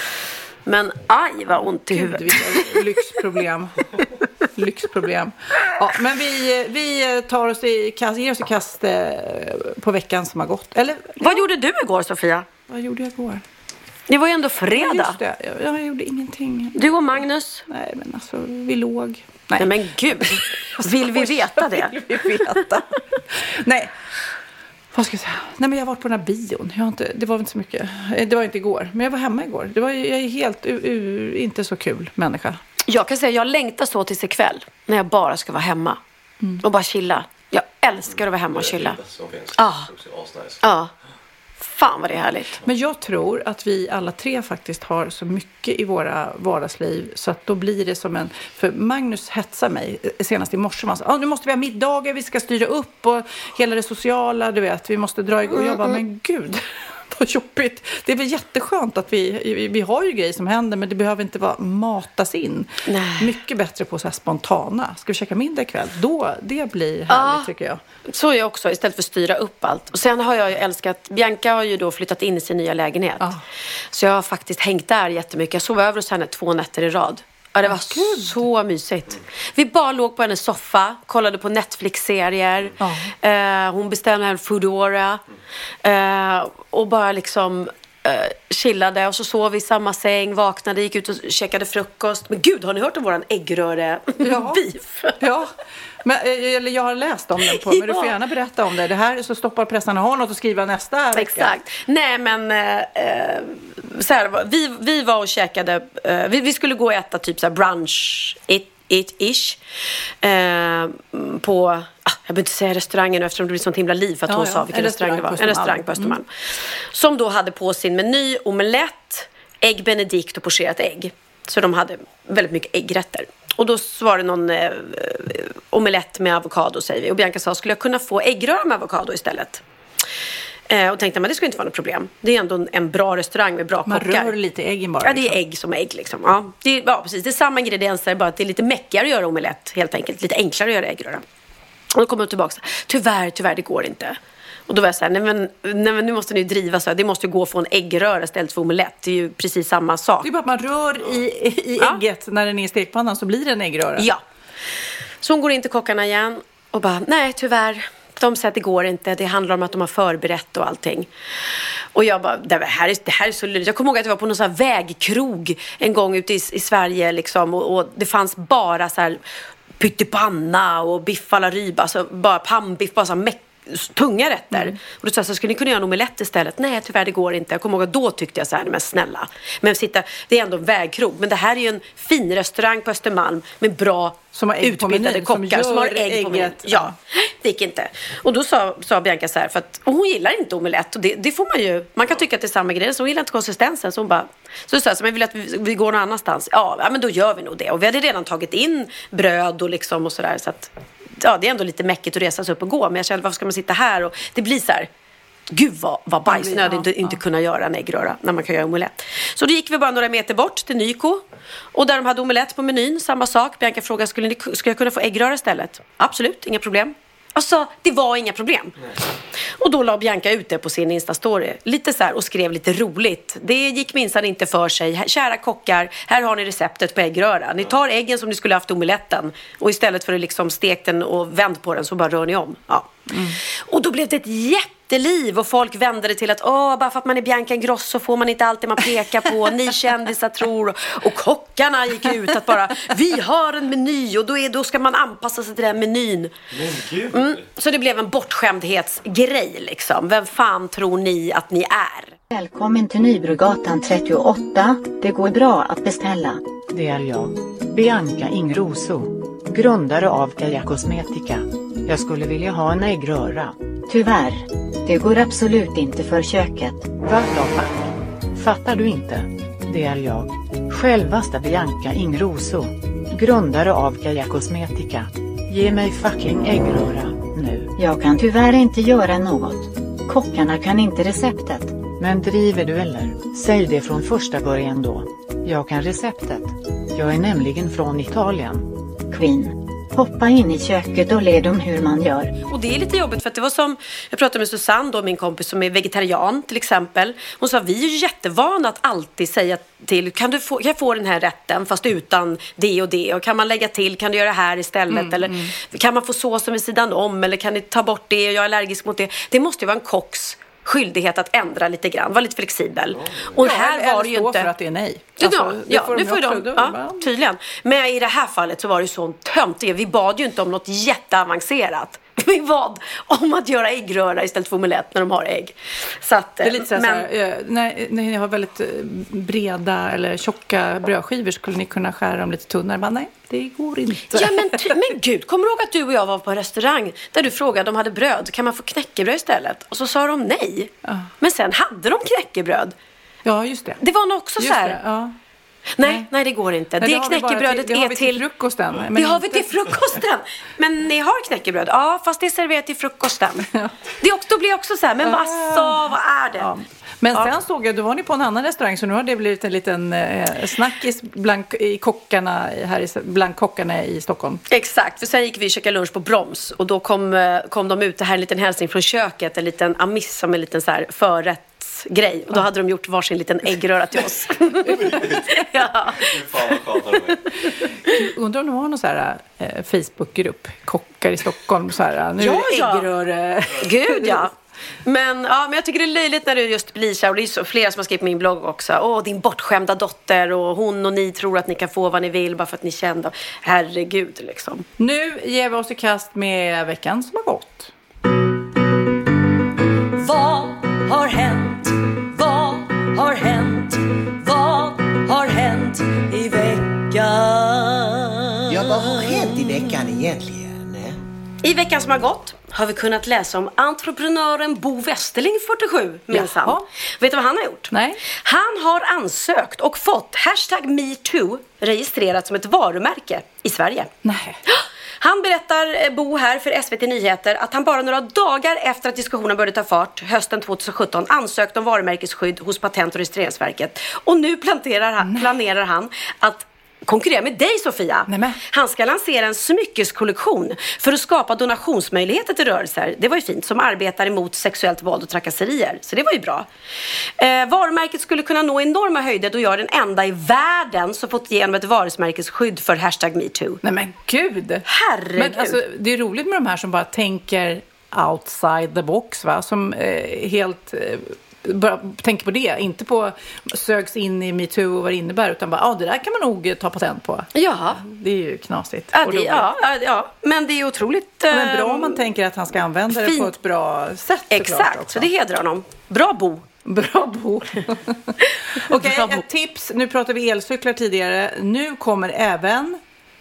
Men aj, vad ont i huvudet. Gud, lyxproblem. Lyxproblem. Ja, men vi, vi tar oss i kast, ger oss i kast på veckan som har gått. Eller, vad ja. gjorde du igår, Sofia? Vad gjorde jag igår? Det var ju ändå fredag. Ja, just det. Jag, jag gjorde ingenting. Du och Magnus? Nej, men alltså, vi låg. Nej, Nej men gud. Vill vi veta det? Vill vi veta? Nej. Vad ska jag säga? Nej, men jag har varit på den här bion. Jag har inte, det var inte så mycket. Det var inte igår. Men jag var hemma igår. Det var, jag är helt u, u, inte så kul människa. Jag kan säga jag längtar så tills ikväll. När jag bara ska vara hemma. Mm. Och bara chilla. Jag älskar att vara hemma och chilla. Ja. Ja. Fan vad det är härligt. Men jag tror att vi alla tre faktiskt har så mycket i våra vardagsliv så att då blir det som en... För Magnus hetsar mig senast i morse. Man sa, ah, nu måste vi ha middagar, vi ska styra upp och hela det sociala, du vet, vi måste dra igång. Och jag bara, men gud, vad jobbigt. Det är väl jätteskönt att vi, vi, vi har ju grejer som händer, men det behöver inte vara matas in. Nej. Mycket bättre på så här spontana. Ska vi käka middag ikväll? Då, det blir härligt, ja, tycker jag. Så är jag också, istället för att styra upp allt. Och sen har jag ju älskat, Bianca har ju då flyttat in i sin nya lägenhet. Ja. Så jag har faktiskt hängt där jättemycket. Jag sov över hos henne två nätter i rad. Ja, det var oh, så mysigt. Vi bara låg på hennes soffa, kollade på Netflix-serier. Oh. Eh, hon bestämde en Foodora. Eh, och bara liksom uh, chillade och så sov vi i samma säng, vaknade, gick ut och käkade frukost. Men gud, har ni hört om våran äggröre-beef? Ja. ja. Men, eller jag har läst om den på, men ja. Du får gärna berätta om det. Det här så stoppar pressarna har något att skriva nästa vecka. Exakt. Nej, men eh, så här, vi, vi var och käkade, eh, vi, vi skulle gå och äta typ så här brunch it, it ish eh, på, ah, jag behöver inte säga restaurangen eftersom det blir sånt himla liv för att ja, hon ja. sa vilken en restaurang det var. En restaurang på Östermalm. Mm. Som då hade på sin meny omelett, ägg benedict och pocherat ägg. Så de hade väldigt mycket äggrätter. Och då var det någon eh, omelett med avokado, säger vi. Och Bianca sa, skulle jag kunna få äggröra med avokado istället? Eh, och tänkte, men det skulle inte vara något problem. Det är ändå en, en bra restaurang med bra Man kockar. Man rör lite äggen bara. Ja, det är ägg som ägg liksom. Ja, det är, ja, precis. Det är samma ingredienser, bara att det är lite mäckigare att göra omelett, helt enkelt. Lite enklare att göra äggröra. Och då kommer jag tillbaka, tyvärr, tyvärr, det går inte. Och då var jag så här, nej men, nej men nu måste ni driva så här. Det måste ju gå från äggröra istället för omelett. Det är ju precis samma sak. Det är bara att man rör i, i ja. ägget när den är i stekpannan så blir det en äggröra. Ja. Så hon går in till kockarna igen och bara, nej tyvärr. De säger att det går inte. Det handlar om att de har förberett och allting. Och jag bara, det här är, det här är så lurigt. Jag kommer ihåg att jag var på någon sån här vägkrog en gång ute i, i Sverige liksom. Och, och det fanns bara så här pyttipanna och biff alla ryba. Alltså bara pannbiff, bara så här mäck. Tunga rätter. Mm. Och då sa jag så, skulle ni kunna göra en omelett istället? Nej, tyvärr det går inte. Jag kommer ihåg att då tyckte jag så här, men snälla. Men sitta, det är ändå en vägkrog. Men det här är ju en fin restaurang på Östermalm med bra som har utbildade kockar som, som har ägg ägget. På menyn. Ja, det gick inte. Och då sa, sa Bianca så här, för att och hon gillar inte omelett. Och det, det får man ju, man kan tycka att det är samma grej. Så hon gillar inte konsistensen. Så hon bara, så sa jag, så, men vill att vi, vi går någon annanstans. Ja, ja, men då gör vi nog det. Och vi hade redan tagit in bröd och liksom och sådär. Så att ja, det är ändå lite mäckigt att resa sig upp och gå. Men jag kände, varför ska man sitta här? Och det blir så här, gud vad, vad bajsnödigt att inte kunna göra en äggröra när man kan göra omelett. Så då gick vi bara några meter bort till Nyko. Och där de hade omelett på menyn, samma sak. Bianca frågade, skulle, ni, skulle jag kunna få äggröra istället? Absolut, inga problem. Alltså, det var inga problem. Nej. Och då la Bianca ut det på sin Insta-story. Lite så här, och skrev lite roligt. Det gick minsann inte för sig. Kära kockar, här har ni receptet på äggröra. Ni tar äggen som ni skulle haft omeletten. Och istället för att liksom stekt den och vänt på den så bara rör ni om. Ja. Mm. Och då blev det ett jätteliv. Och folk vände det till att åh, bara för att man är Bianca Ingrosso så får man inte alltid man pekar på. Ni kändisar tror. Och, och kockarna gick ut att bara, vi har en meny. Och då, är, då ska man anpassa sig till den menyn. Mm. Så det blev en bortskämdhetsgrej liksom. Vem fan tror ni att ni är? Välkommen till Nybrogatan trettioåtta. Det går bra att beställa. Det är jag, Bianca Ingrosso, grundare av Kaja Cosmetica. Jag skulle vilja ha en äggröra. Tyvärr, det går absolut inte för köket. Vad då fuck? Fattar du inte? Det är jag, självaste Bianca Ingrosso, grundare av Kaja Cosmetica. Ge mig fucking äggröra nu. Jag kan tyvärr inte göra något. Kockarna kan inte receptet. Men driver du eller? Säg det från första början då. Jag kan receptet. Jag är nämligen från Italien. Queen, hoppa in i köket och led om hur man gör. Och det är lite jobbigt för att det var som, jag pratade med Susanne då, min kompis som är vegetarian till exempel. Hon sa, vi är ju jättevana att alltid säga till, kan du få, kan jag få den här rätten fast utan det och det? Och kan man lägga till, kan du göra det här istället? Mm, eller mm. kan man få såsen vid sidan om? Eller kan ni ta bort det och jag är allergisk mot det? Det måste ju vara en kocks skyldighet att ändra lite grann, vara lite flexibel. Och ja, här var det ju inte för att det är nej. Alltså, ja, ja det, det får de, de ja, tydligen. Men i det här fallet så var det ju sån tönt. Vi bad ju inte om något jätteavancerat. Vi bad om att göra äggröra istället för omelett när de har ägg. Så att, det är lite så men, här, när, när ni har väldigt breda eller tjocka brödskivor skulle ni kunna skära dem lite tunnare. Men nej, det går inte. Ja, men, ty, men gud, kommer du ihåg att du och jag var på en restaurang där du frågade om de hade bröd? Kan man få knäckebröd istället? Och så sa de nej. Ja. Men sen hade de knäckebröd. Ja, just det. Det var nog också just så här. Det, ja. Nej, nej, nej, det går inte. Nej, det, det knäckebrödet till, det är till... till frukosten. Men det inte... har vi till frukosten. Men ni har knäckebröd. Ja, fast det är serverat till frukosten. Ja. Det också, då blir också så här, men vad så, vad är det? Ja. Men ja. sen såg jag, då var ni på en annan restaurang så nu har det blivit en liten eh, snackis bland, i kockarna, här i, bland kockarna i Stockholm. Exakt, för sen gick vi och käkade lunch på Broms och då kom, kom de ut, det här en liten hälsning från köket, en liten amiss som en liten så här förrätt grej. Och då hade de gjort varsin liten äggröra till oss. Ja. Undrar om de har någon så här eh, Facebookgrupp kockar i Stockholm så här nu ja, ja. äggröra. Gud ja. Men, ja, men jag tycker det är löjligt när du just blir så här, och det är så flera som har skrivit på min blogg också. Åh, din bortskämda dotter och hon och ni tror att ni kan få vad ni vill bara för att ni kände. Herregud liksom. Nu ger vi oss i kast med veckan som har gått. Vad har hänt? Vad har hänt? Vad har hänt i veckan? Ja, vad har hänt i veckan egentligen? I veckan som har gått har vi kunnat läsa om entreprenören Bo Westerling, fyrtiosju, minsann. Vet du vad han har gjort? Nej. Han har ansökt och fått hashtag MeToo registrerat som ett varumärke i Sverige. Nej. Han berättar, Bo här för S V T Nyheter, att han bara några dagar efter att diskussionen började ta fart hösten tjugohundrasjutton ansökte om varumärkesskydd hos Patent- och registreringsverket. Och nu planerar han, planerar han att konkurrera med dig, Sofia. Nämen. Han ska lansera en smyckeskollektion för att skapa donationsmöjligheter till rörelser. Det var ju fint, som arbetar emot sexuellt våld och trakasserier. Så det var ju bra. Eh, varumärket skulle kunna nå enorma höjder då jag är den enda i världen som fått igenom ett varumärkesskydd för hashtag MeToo. Nej men gud. Herregud. Men alltså, det är roligt med de här som bara tänker outside the box, va? Som eh, helt... Eh, bara tänker på det, inte på söks in i MeToo och vad det innebär, utan bara, ja, det där kan man nog ta patent på. Ja. Det är ju knasigt. Ja, det, ja, ja, men det är otroligt... Ja, men bra om man tänker att han ska använda det fint. på ett bra sätt. Exakt, så det hedrar honom. Bra Bo. Bra Bo. Okej, okay, ett tips. Nu pratade vi elcyklar tidigare. Nu kommer även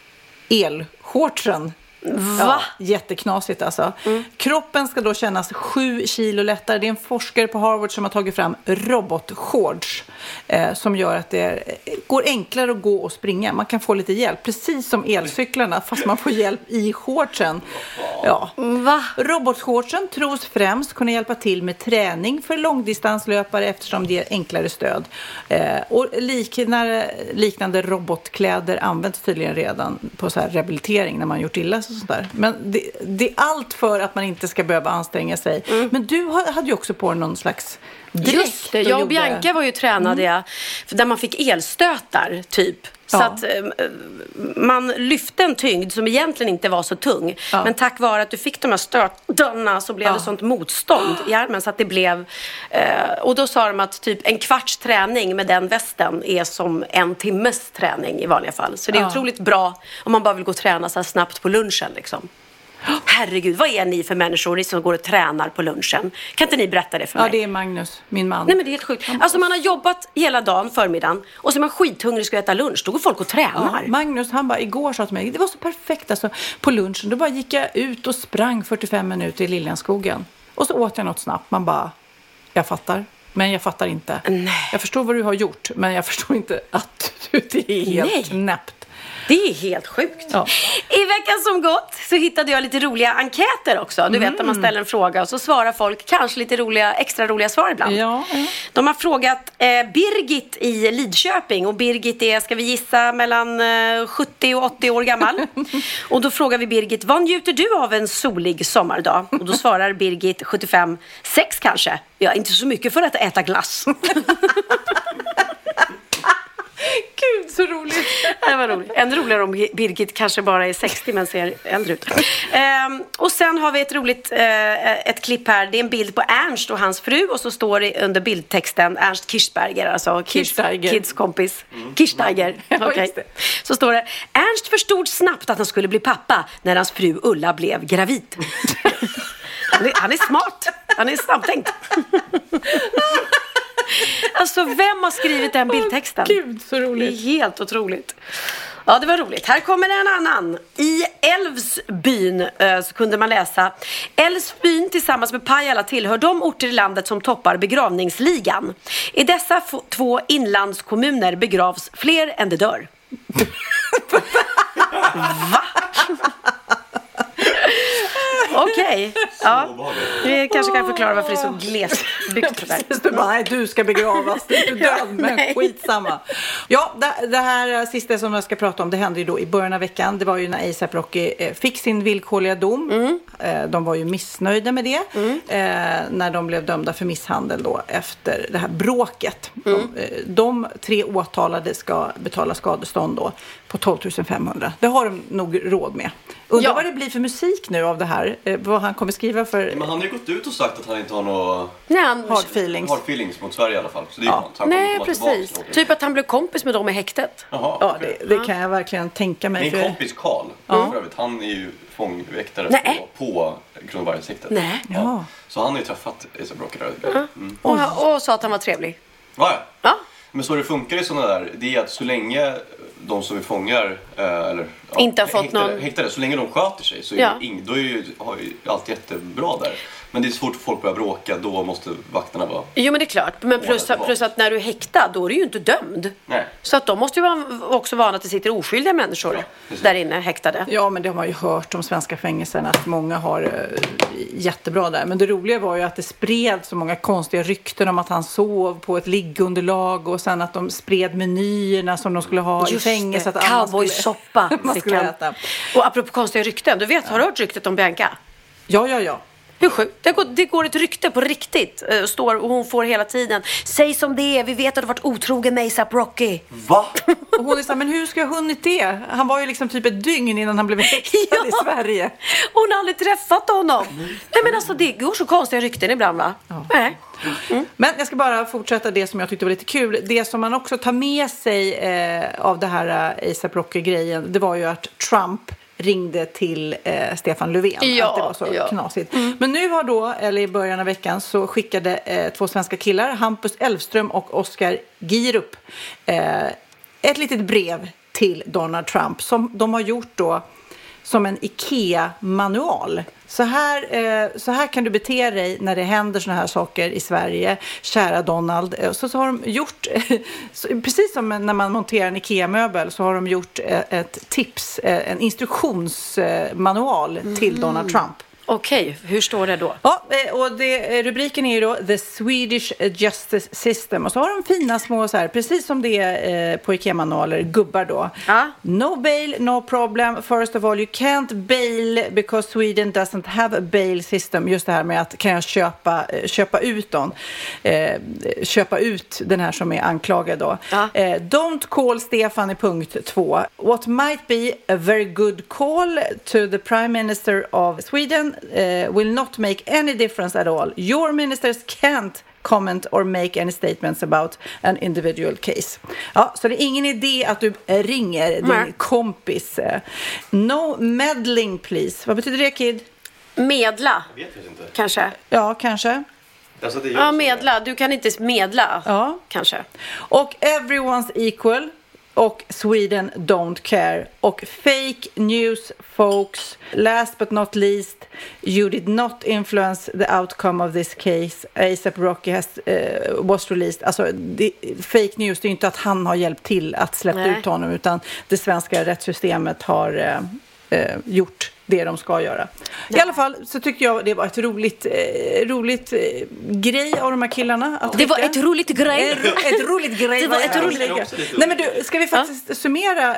elshortsen. Va? Ja, jätteknasigt alltså. Mm. Kroppen ska då kännas sju kilo lättare. Det är en forskare på Harvard som har tagit fram robotshorts eh, som gör att det går enklare att gå och springa. Man kan få lite hjälp, precis som elcyklarna, fast man får hjälp i shortsen. Ja. Va? Robotshortsen tros främst kunna hjälpa till med träning för långdistanslöpare eftersom det ger enklare stöd. Eh, och liknande, liknande robotkläder används tydligen redan på så här rehabilitering när man gjort illa. Sånt där. Men det, det är allt för att man inte ska behöva anstänga sig. Mm. Men du hade ju också på någon slags dräkt. Just det, jag och gjorde... Bianca var ju tränade mm. där man fick elstötar typ. Så ja. att man lyfte en tyngd som egentligen inte var så tung. Ja. Men tack vare att du fick de här stötarna så blev ja. det sånt motstånd i armen så att det blev... Eh, och då sa de att typ en kvarts träning med den västen är som en timmes träning i vanliga fall. Så det är ja. otroligt bra om man bara vill gå och träna så här snabbt på lunchen liksom. Herregud, vad är ni för människor som går och tränar på lunchen? Kan inte ni berätta det för mig? Ja, det är Magnus, min man. Nej, men det är helt sjukt. Alltså man har jobbat hela dagen, förmiddagen, och så är man skithungrig och ska äta lunch. Då går folk och tränar. Ja, Magnus, han bara igår sa till mig, det var så perfekt alltså, på lunchen. Då bara gick jag ut och sprang fyrtiofem minuter i Liljanskogen. Och så åt jag något snabbt. Man bara, jag fattar. Men jag fattar inte. Nej. Jag förstår vad du har gjort, men jag förstår inte att du, det är helt näppt. Det är helt sjukt. Ja. I veckan som gått så hittade jag lite roliga enkäter också. Du vet Mm. att man ställer en fråga och så svarar folk kanske lite roliga, extra roliga svar ibland. Ja, ja. De har frågat eh, Birgit i Lidköping. Och Birgit är, ska vi gissa, mellan eh, sjuttio och åttio år gammal. Och då frågar vi Birgit, vad njuter du av en solig sommardag? Och då svarar Birgit sjuttiofem, sex kanske. Ja, inte så mycket för att äta glass. Gud, så roligt. Det var roligt. Ännu roligare om Birgit kanske bara är sextio men ser äldre ut. Ehm, och sen har vi ett roligt eh, ett klipp här. Det är en bild på Ernst och hans fru. Och så står det under bildtexten Ernst Kirchberger, alltså Kids, Kids kompis. Mm. Kirchberger. Okay. Så står det, Ernst förstod snabbt att han skulle bli pappa när hans fru Ulla blev gravid. han, är, han är smart. Han är snabbtänkt. Alltså, vem har skrivit den bildtexten? Åh, Gud, så roligt. Det är helt otroligt. Ja, det var roligt. Här kommer en annan. I Älvsbyn eh, så kunde man läsa: Älvsbyn tillsammans med Pajala tillhör de orter i landet som toppar begravningsligan. I dessa f- två inlandskommuner begravs fler än det dör. Va? Okej, okay. Ja. Vi kanske kan förklara varför det är så glesbyggt där. Nej, du ska begravas, du är död, men Nej. skitsamma. Ja, det, det här sista som jag ska prata om, det hände ju då i början av veckan. Det var ju när A$AP Rocky fick sin villkorliga dom. Mm. De var ju missnöjda med det. Mm. När de blev dömda för misshandel då efter det här bråket. Mm. De, de tre åtalade ska betala skadestånd då på tolv tusen femhundra. Det har de nog råd med. Undrar ja. vad det blir för musik nu av det här. eh, vad han kommer skriva för... Ja, men han har ju gått ut och sagt att han inte har några... Nej, han... hard feelings. Hard feelings mot Sverige i alla fall. Så det är ja. han Nej, precis. Typ att han blev kompis med dem i häktet. Jaha, ja, okay. det, det kan jag verkligen tänka mig. Min för... kompis Karl, ja. för övrigt, han är ju fångväktare Nej. på, på Kronobergshäktet. Nej. Ja. Ja. Så han har ju träffat A$AP Rocky där. Mm. Mm. Och, och sa att han var trevlig. Ja, ja. Ja. Men så det funkar i sådana där, det är att så länge de som vi fångar eh, eller ja, inte har fått häktade, någon... häktade, så länge de sköter sig så är ja. det ing, då är ju, har ju allt jättebra där. Men det är svårt för folk börjar bråka, då måste vakterna vara... Jo, men det är klart. Men plus, plus att när du är häktad, då är du ju inte dömd. Nej. Så att de måste ju vara också vana att det sitter oskyldiga människor ja, där inne häktade. Ja, men det har man ju hört om svenska fängelserna, att många har uh, jättebra där. Men det roliga var ju att det spred så många konstiga rykten om att han sov på ett liggunderlag och sen att de spred menyerna som de skulle ha just i fängelset. Just det, cowboysoppa man skulle äta. Och apropå konstiga rykten, du vet, har du hört ryktet om Bianca? Ja, ja, ja. Hur sjukt? Det går, det går ett rykte på riktigt. Uh, står, och hon får hela tiden. Säg som det är, vi vet att du varit otrogen med A$AP Rocky. Va? Och hon är så här, men hur ska jag ha hunnit det? Han var ju liksom typ ett dygn innan han blev häktad ja. i Sverige. Hon har aldrig träffat honom. Nej, men alltså det går så konstiga rykten ibland, va? Ja. Nej. Mm. Men jag ska bara fortsätta det som jag tyckte var lite kul. Det som man också tar med sig eh, av det här eh, A$AP Rocky-grejen, det var ju att Trump ringde till eh, Stefan Löfven. Ja, att det var så ja. knasigt. Mm. Men nu har då, eller i början av veckan, så skickade eh, två svenska killar, Hampus Elfström och Oskar Girup, eh, ett litet brev till Donald Trump som de har gjort då som en IKEA-manual. Så här, eh, så här kan du bete dig när det händer såna här saker i Sverige, kära Donald. Så, så har de gjort, så, precis som när man monterar en IKEA-möbel, så har de gjort eh, ett tips, eh, en instruktionsmanual mm. till Donald Trump. Okej, okay, hur står det då? Ja, och det, rubriken är ju då The Swedish Justice System. Och så har de fina små så här, precis som det är eh, på IKEA-manualer, gubbar då. Ja. No bail, no problem. First of all, you can't bail because Sweden doesn't have a bail system. Just det här med att kan jag köpa, köpa ut dem. Eh, köpa ut den här som är anklagad då. Ja. Eh, don't call Stefan i punkt två. What might be a very good call to the Prime Minister of Sweden Uh, will not make any difference at all. Your ministers can't comment or make any statements about an individual case. Ja, så det är ingen idé att du ringer din mm. kompis. No meddling, please. Vad betyder det, Kid? Medla. Jag vet inte. Kanske. Ja, kanske. Alltså, det ja, medla. Du kan inte medla. Ja. Kanske. Och everyone's equal. Och Sweden don't care. Och fake news, folks. Last but not least, you did not influence the outcome of this case. A$AP Rocky has, uh, was released. Alltså, det, fake news, det är inte att han har hjälpt till att släppa Nej. ut honom, utan det svenska rättssystemet har uh, uh, gjort det de ska göra. I alla fall så tycker jag det var ett roligt, eh, roligt eh, grej av de här killarna. Att det var ett roligt grej. Ett, ett roligt grej. Det var ett roligt grej. Nej, men du, ska vi faktiskt ja. summera,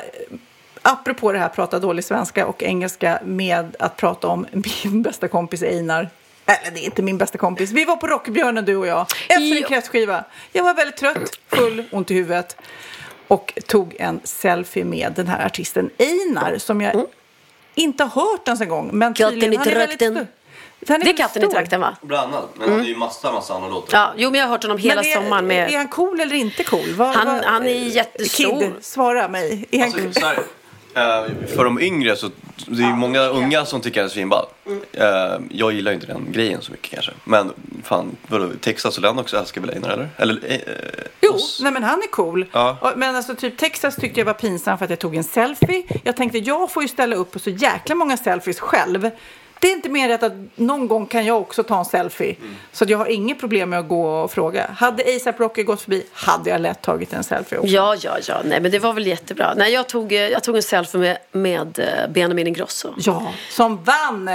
apropå det här prata dålig svenska och engelska, med att prata om min bästa kompis Einar. Eller det är inte min bästa kompis. Vi var på Rockbjörnen, du och jag, efter en kräftskiva. Jag var väldigt trött, full, ont i huvudet och tog en selfie med den här artisten Einar som jag mm. inte har hört ens en gång, men katten i trakten. Det är katten stor. i trakten, va? Bland annat, men mm. han är ju massa, massa andra låtar. Ja, jo, men jag har hört honom hela är, sommaren med... är han cool eller inte cool? Var, han, var, han är jättestor. Kid, svara mig. Är han alltså, cool? Så här, uh, för de yngre så det är ju många unga som tycker att det är svinball. Mm. Uh, jag gillar ju inte den grejen så mycket kanske. Men fan, vadå, Texas och den också älskar väl Einar, eller? eller uh, jo, nej, men han är cool. Ja. Men alltså typ Texas tyckte jag var pinsam för att jag tog en selfie. Jag tänkte, jag får ju ställa upp på så jäkla många selfies själv. Det är inte mer rätt att någon gång kan jag också ta en selfie. Mm. Så jag har inget problem med att gå och fråga. Hade A$AP Rocky gått förbi, hade jag lätt tagit en selfie också. Ja, ja, ja. Nej, men det var väl jättebra. Nej, jag tog, jag tog en selfie med, med Benjamin Ingrosso. Ja, som vann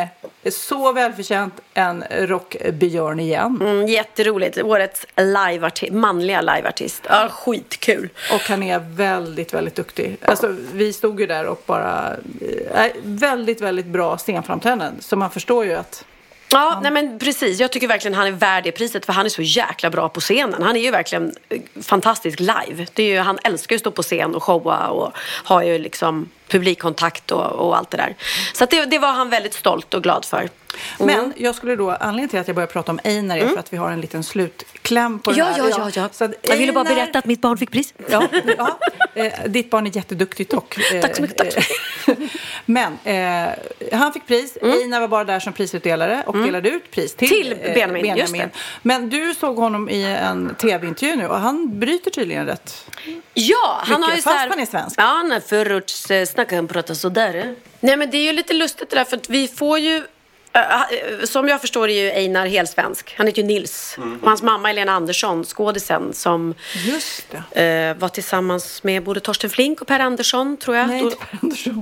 så välförtjänt en rockbjörn igen. Mm, jätteroligt. Årets liveartist, manliga liveartist. Ja, skitkul. Och han är väldigt, väldigt duktig. Alltså, vi stod ju där och bara... Äh, väldigt, väldigt bra scenframträdanden. Så man förstår ju att... Ja, mm. nej men precis. Jag tycker verkligen han är värd det priset, för han är så jäkla bra på scenen. Han är ju verkligen fantastisk live. Det är ju, han älskar att stå på scen och showa och har ju liksom publikkontakt och, och allt det där. Så att det, det var han väldigt stolt och glad för. Mm. Men jag skulle då, anledningen till att jag börjar prata om Einar är mm. för att vi har en liten slutkläm på ja, det här. Ja, ja, ja. Så att Einar... Jag ville bara berätta att mitt barn fick pris. Ja, ja. Eh, ditt barn är jätteduktigt dock. Eh, tack så mycket. Tack så mycket. Men eh, han fick pris. Mm. Einar var bara där som prisutdelare och mm. delade ut pris till, till Benjamin. Eh, Benjamin. Men du såg honom i en tv-intervju nu och han bryter tydligen rätt. Ja, han har ju fast så här, han är svensk. Ja, han är förorts snackar han pratar sådär. Nej, men det är ju lite lustigt det där för att vi får ju Uh, som jag förstår är ju Einar helt svensk. Han heter ju Nils. Mm. Och hans mamma Helena Andersson, skådisen som Just det. Uh, var tillsammans med både Torsten Flink och Per Andersson, tror jag. Nej, inte Per Andersson.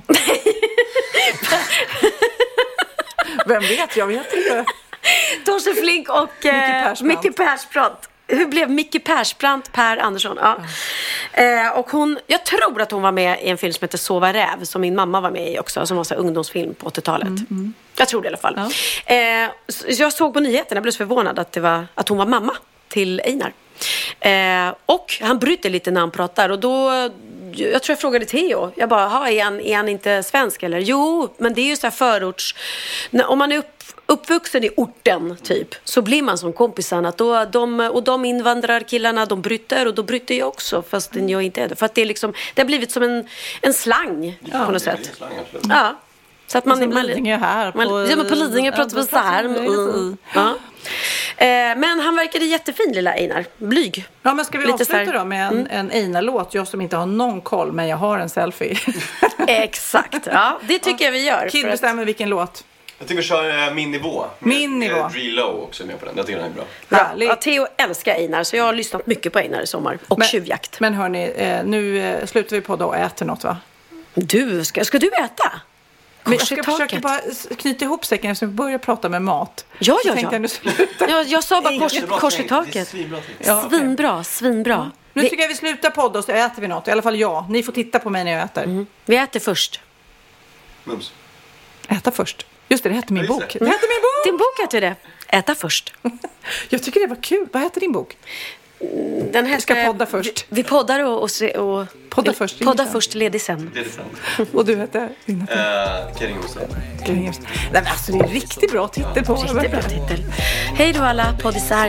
Vem vet? Jag vet inte. Torsten Flink och uh, Micke Persbrandt. Hur blev Micke Persbrandt Per Andersson? Ja. Mm. Eh, och hon, jag tror att hon var med i en film som heter Sova räv, som min mamma var med i också, som var en ungdomsfilm på åttiotalet. Mm, mm. Jag tror det i alla fall. Ja. Eh, så jag såg på nyheterna, jag blev så förvånad att, det var, att hon var mamma till Einar. Eh, och han bryter lite när han pratar. Och då, jag tror jag frågade Theo. Jag bara, är han, är han inte svensk eller? Jo, men det är ju så här förorts. Om man är upp, uppvuxen i orten typ, så blir man som kompisarna. Att då, de, och de invandrarkillarna, de bryter. Och då bryter jag också, fast jag inte är det. För att det, är liksom, det har blivit som en, en slang ja, på något sätt. Slang, ja. Så att man, man, man Lidingö här på, man, ja, men på Lidingö pratar vi så här. Mm. Ja. Eh, men han verkade jättefin, lilla Einar. Blyg. Ja, men ska vi Lite avsluta då med en, mm. en Einar-låt? Jag som inte har någon koll, men jag har en selfie. Exakt, ja. Det tycker ja. jag vi gör. Kid bestämmer att... vilken låt. Jag tycker vi kör Min nivå. Min nivå. Med Dre Low också med på den. Jag tycker den är bra. bra. Ja, Theo älskar Einar, så jag har lyssnat mycket på Einar i sommar. Och men, tjuvjakt. Men hörni, nu slutar vi på då och äter något, va? Du, ska, ska du äta? Men jag ska försöka bara knyta ihop säcken eftersom vi börjar prata med mat. Ja, ja, ja. Jag, ja jag sa bara kors, kors i taket. Svinbra, ja, okay. svinbra. svinbra. Ja. Nu vi... tycker jag vi slutar podda och så äter vi något. I alla fall jag. Ni får titta på mig när jag äter. Mm. Vi äter först. Mums. Äta först. Just det, det heter min bok. Det heter min bok. Din bok heter det. Äta först. Jag tycker det var kul. Vad heter din bok? Den här ska podda först. Vi, vi poddar och, och, se, och podda först. Podda först, ledig sen. Ledig sen. Och du heter? Uh, Kering Jonsson. Kering Jonsson. Nej, men alltså det är en riktigt bra titel på. Riktigt bra titel. Hej då alla poddisar.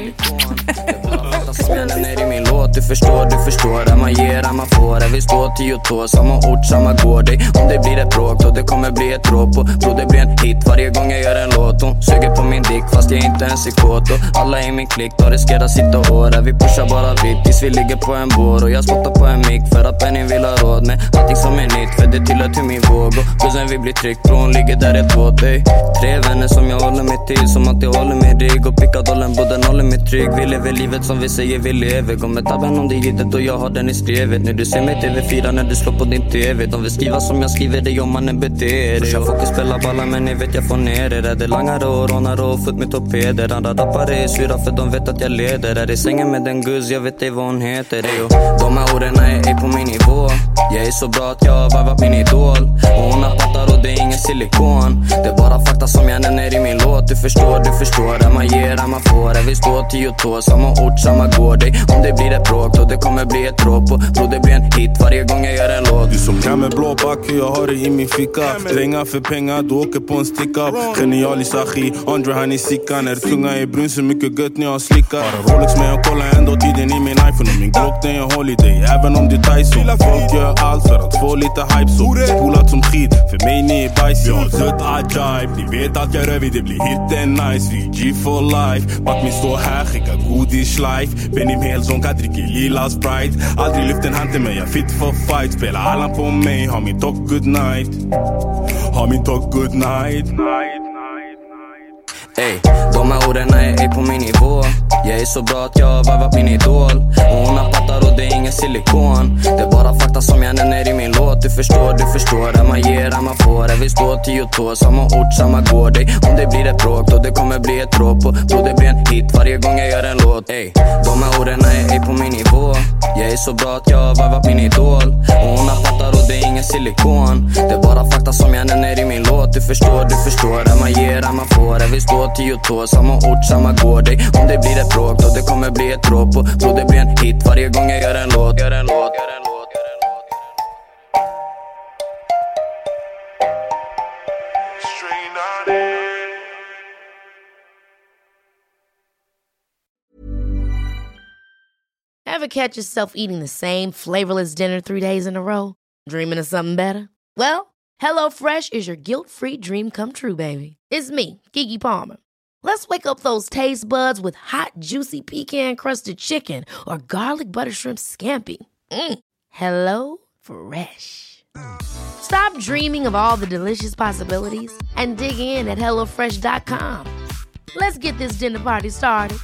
Ner i min låt, du förstår, du förstår. Att man ger, att man får. Att vi står till och tå. Samma ort, samma går dig. Om det blir ett bråk, då det kommer bli ett råp. Bro, det blir en hit varje gång jag gör en låt. Hon suger på min dick fast jag inte ens är kåt. Och alla i min klick, då riskerar sitta åra. Vi pushar bara vitt tills vi ligger på en bår. Och jag spottar på en mick för att Penny vill ha råd med allting som är nytt, för det tillhör till min våg. Och bussen vi blir tryckt, bro, hon ligger där ett åt dig. Tre vänner som jag håller mig till, som att jag håller mig rigg. Och pickadollen, båden håller mig trygg. Vi lever livet som vi säger vi lever. Gå med tabben om det är givet och jag har den i skrevet. När du ser mig T V fyra, när du slår på din T V. De vill skriva som jag skriver, det om mannen beter dig. Jag får spela balla men ni vet jag får ner det. Det langare och rånare och fot med torpeder. Andra rappare är sura för de vet att jag leder. Är i sängen med den guzz, jag vet ej vad hon heter. De här orden är ej på min nivå. Jag är så bra att jag har varvat min idol. Och hon har pattar och det är ingen silikon. Det är bara fakta som jag nämner i min låt. Du förstår, du förstår. Att man ger, att man får. Att vi står till och tå. Samma ort, samma går dig. Om det blir ett bråk, då det kommer bli ett råp. Och bro, det blir en hit varje gång jag gör en låt. Du som kan med blå backe, jag har det i min ficka. Dränga för pengar, du åker på en stick-up. Genial i Sachi, Andre han i sickan. När tunga är brun så mycket gött när jag slickar. Har Rolex men jag kollar ändå tiden i min iPhone. Och min Glock den är holiday, även om det är Tyson. Folk gör allt för att få lite hype. Så spolat som skit, för mig ni är bajs. Jag har dött ajaib, ni vet att jag rör vid. Det blir hit and nice, vi G for life. Bak min står här, skicka godis life. Benim helt zonka, dricker lila Sprite. Aldrig lyft en hand till mig, jag fit for fight. Spela Allan på mig, har min talk good night. Har min talk good night. Ey, de här orden är ej på min nivå. Jag är så bra att jag har varvat min idol. Och hon har pattar och det är ingen silikon. Det är bara fakta som jag nämner i min låt. Du förstår, du förstår. Att man ger, att man får. Att vi står till och tå. Samma ort, samma går dig. Om det blir ett bråk, då det kommer bli ett råp. Och då det blir en hit varje gång jag gör en låt. Ey, de här orden är ej på min nivå. Jag är så bra att jag har varvat min idol. Och hon har pattar och det är ingen silikon. Det är bara fakta som jag nämner i min låt. Du förstår, du förstår. Att man ger, att man får. Att vi står till och tå. Samma ort, samma går dig. Om det blir ett bråk, då det kommer bli ett råp. Och då det blir en hit varje gång jag gör en låt. Gör en låt, gör en låt, gör en låt. Ever catch yourself eating the same flavorless dinner three days in a row? Dreaming of something better? Well, HelloFresh is your guilt-free dream come true, baby. It's me, Keke Palmer. Let's wake up those taste buds with hot, juicy pecan-crusted chicken or garlic butter shrimp scampi. Mm. Hello Fresh. Stop dreaming of all the delicious possibilities and dig in at hello fresh dot com. Let's get this dinner party started.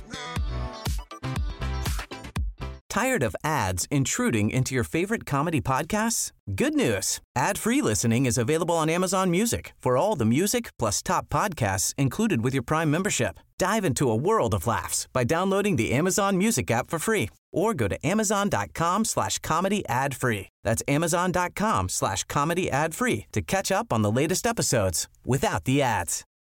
Tired of ads intruding into your favorite comedy podcasts? Good news. Ad-free listening is available on Amazon Music for all the music plus top podcasts included with your Prime membership. Dive into a world of laughs by downloading the Amazon Music app for free or go to amazon.com slash comedy ad free. That's amazon.com slash comedy ad free to catch up on the latest episodes without the ads.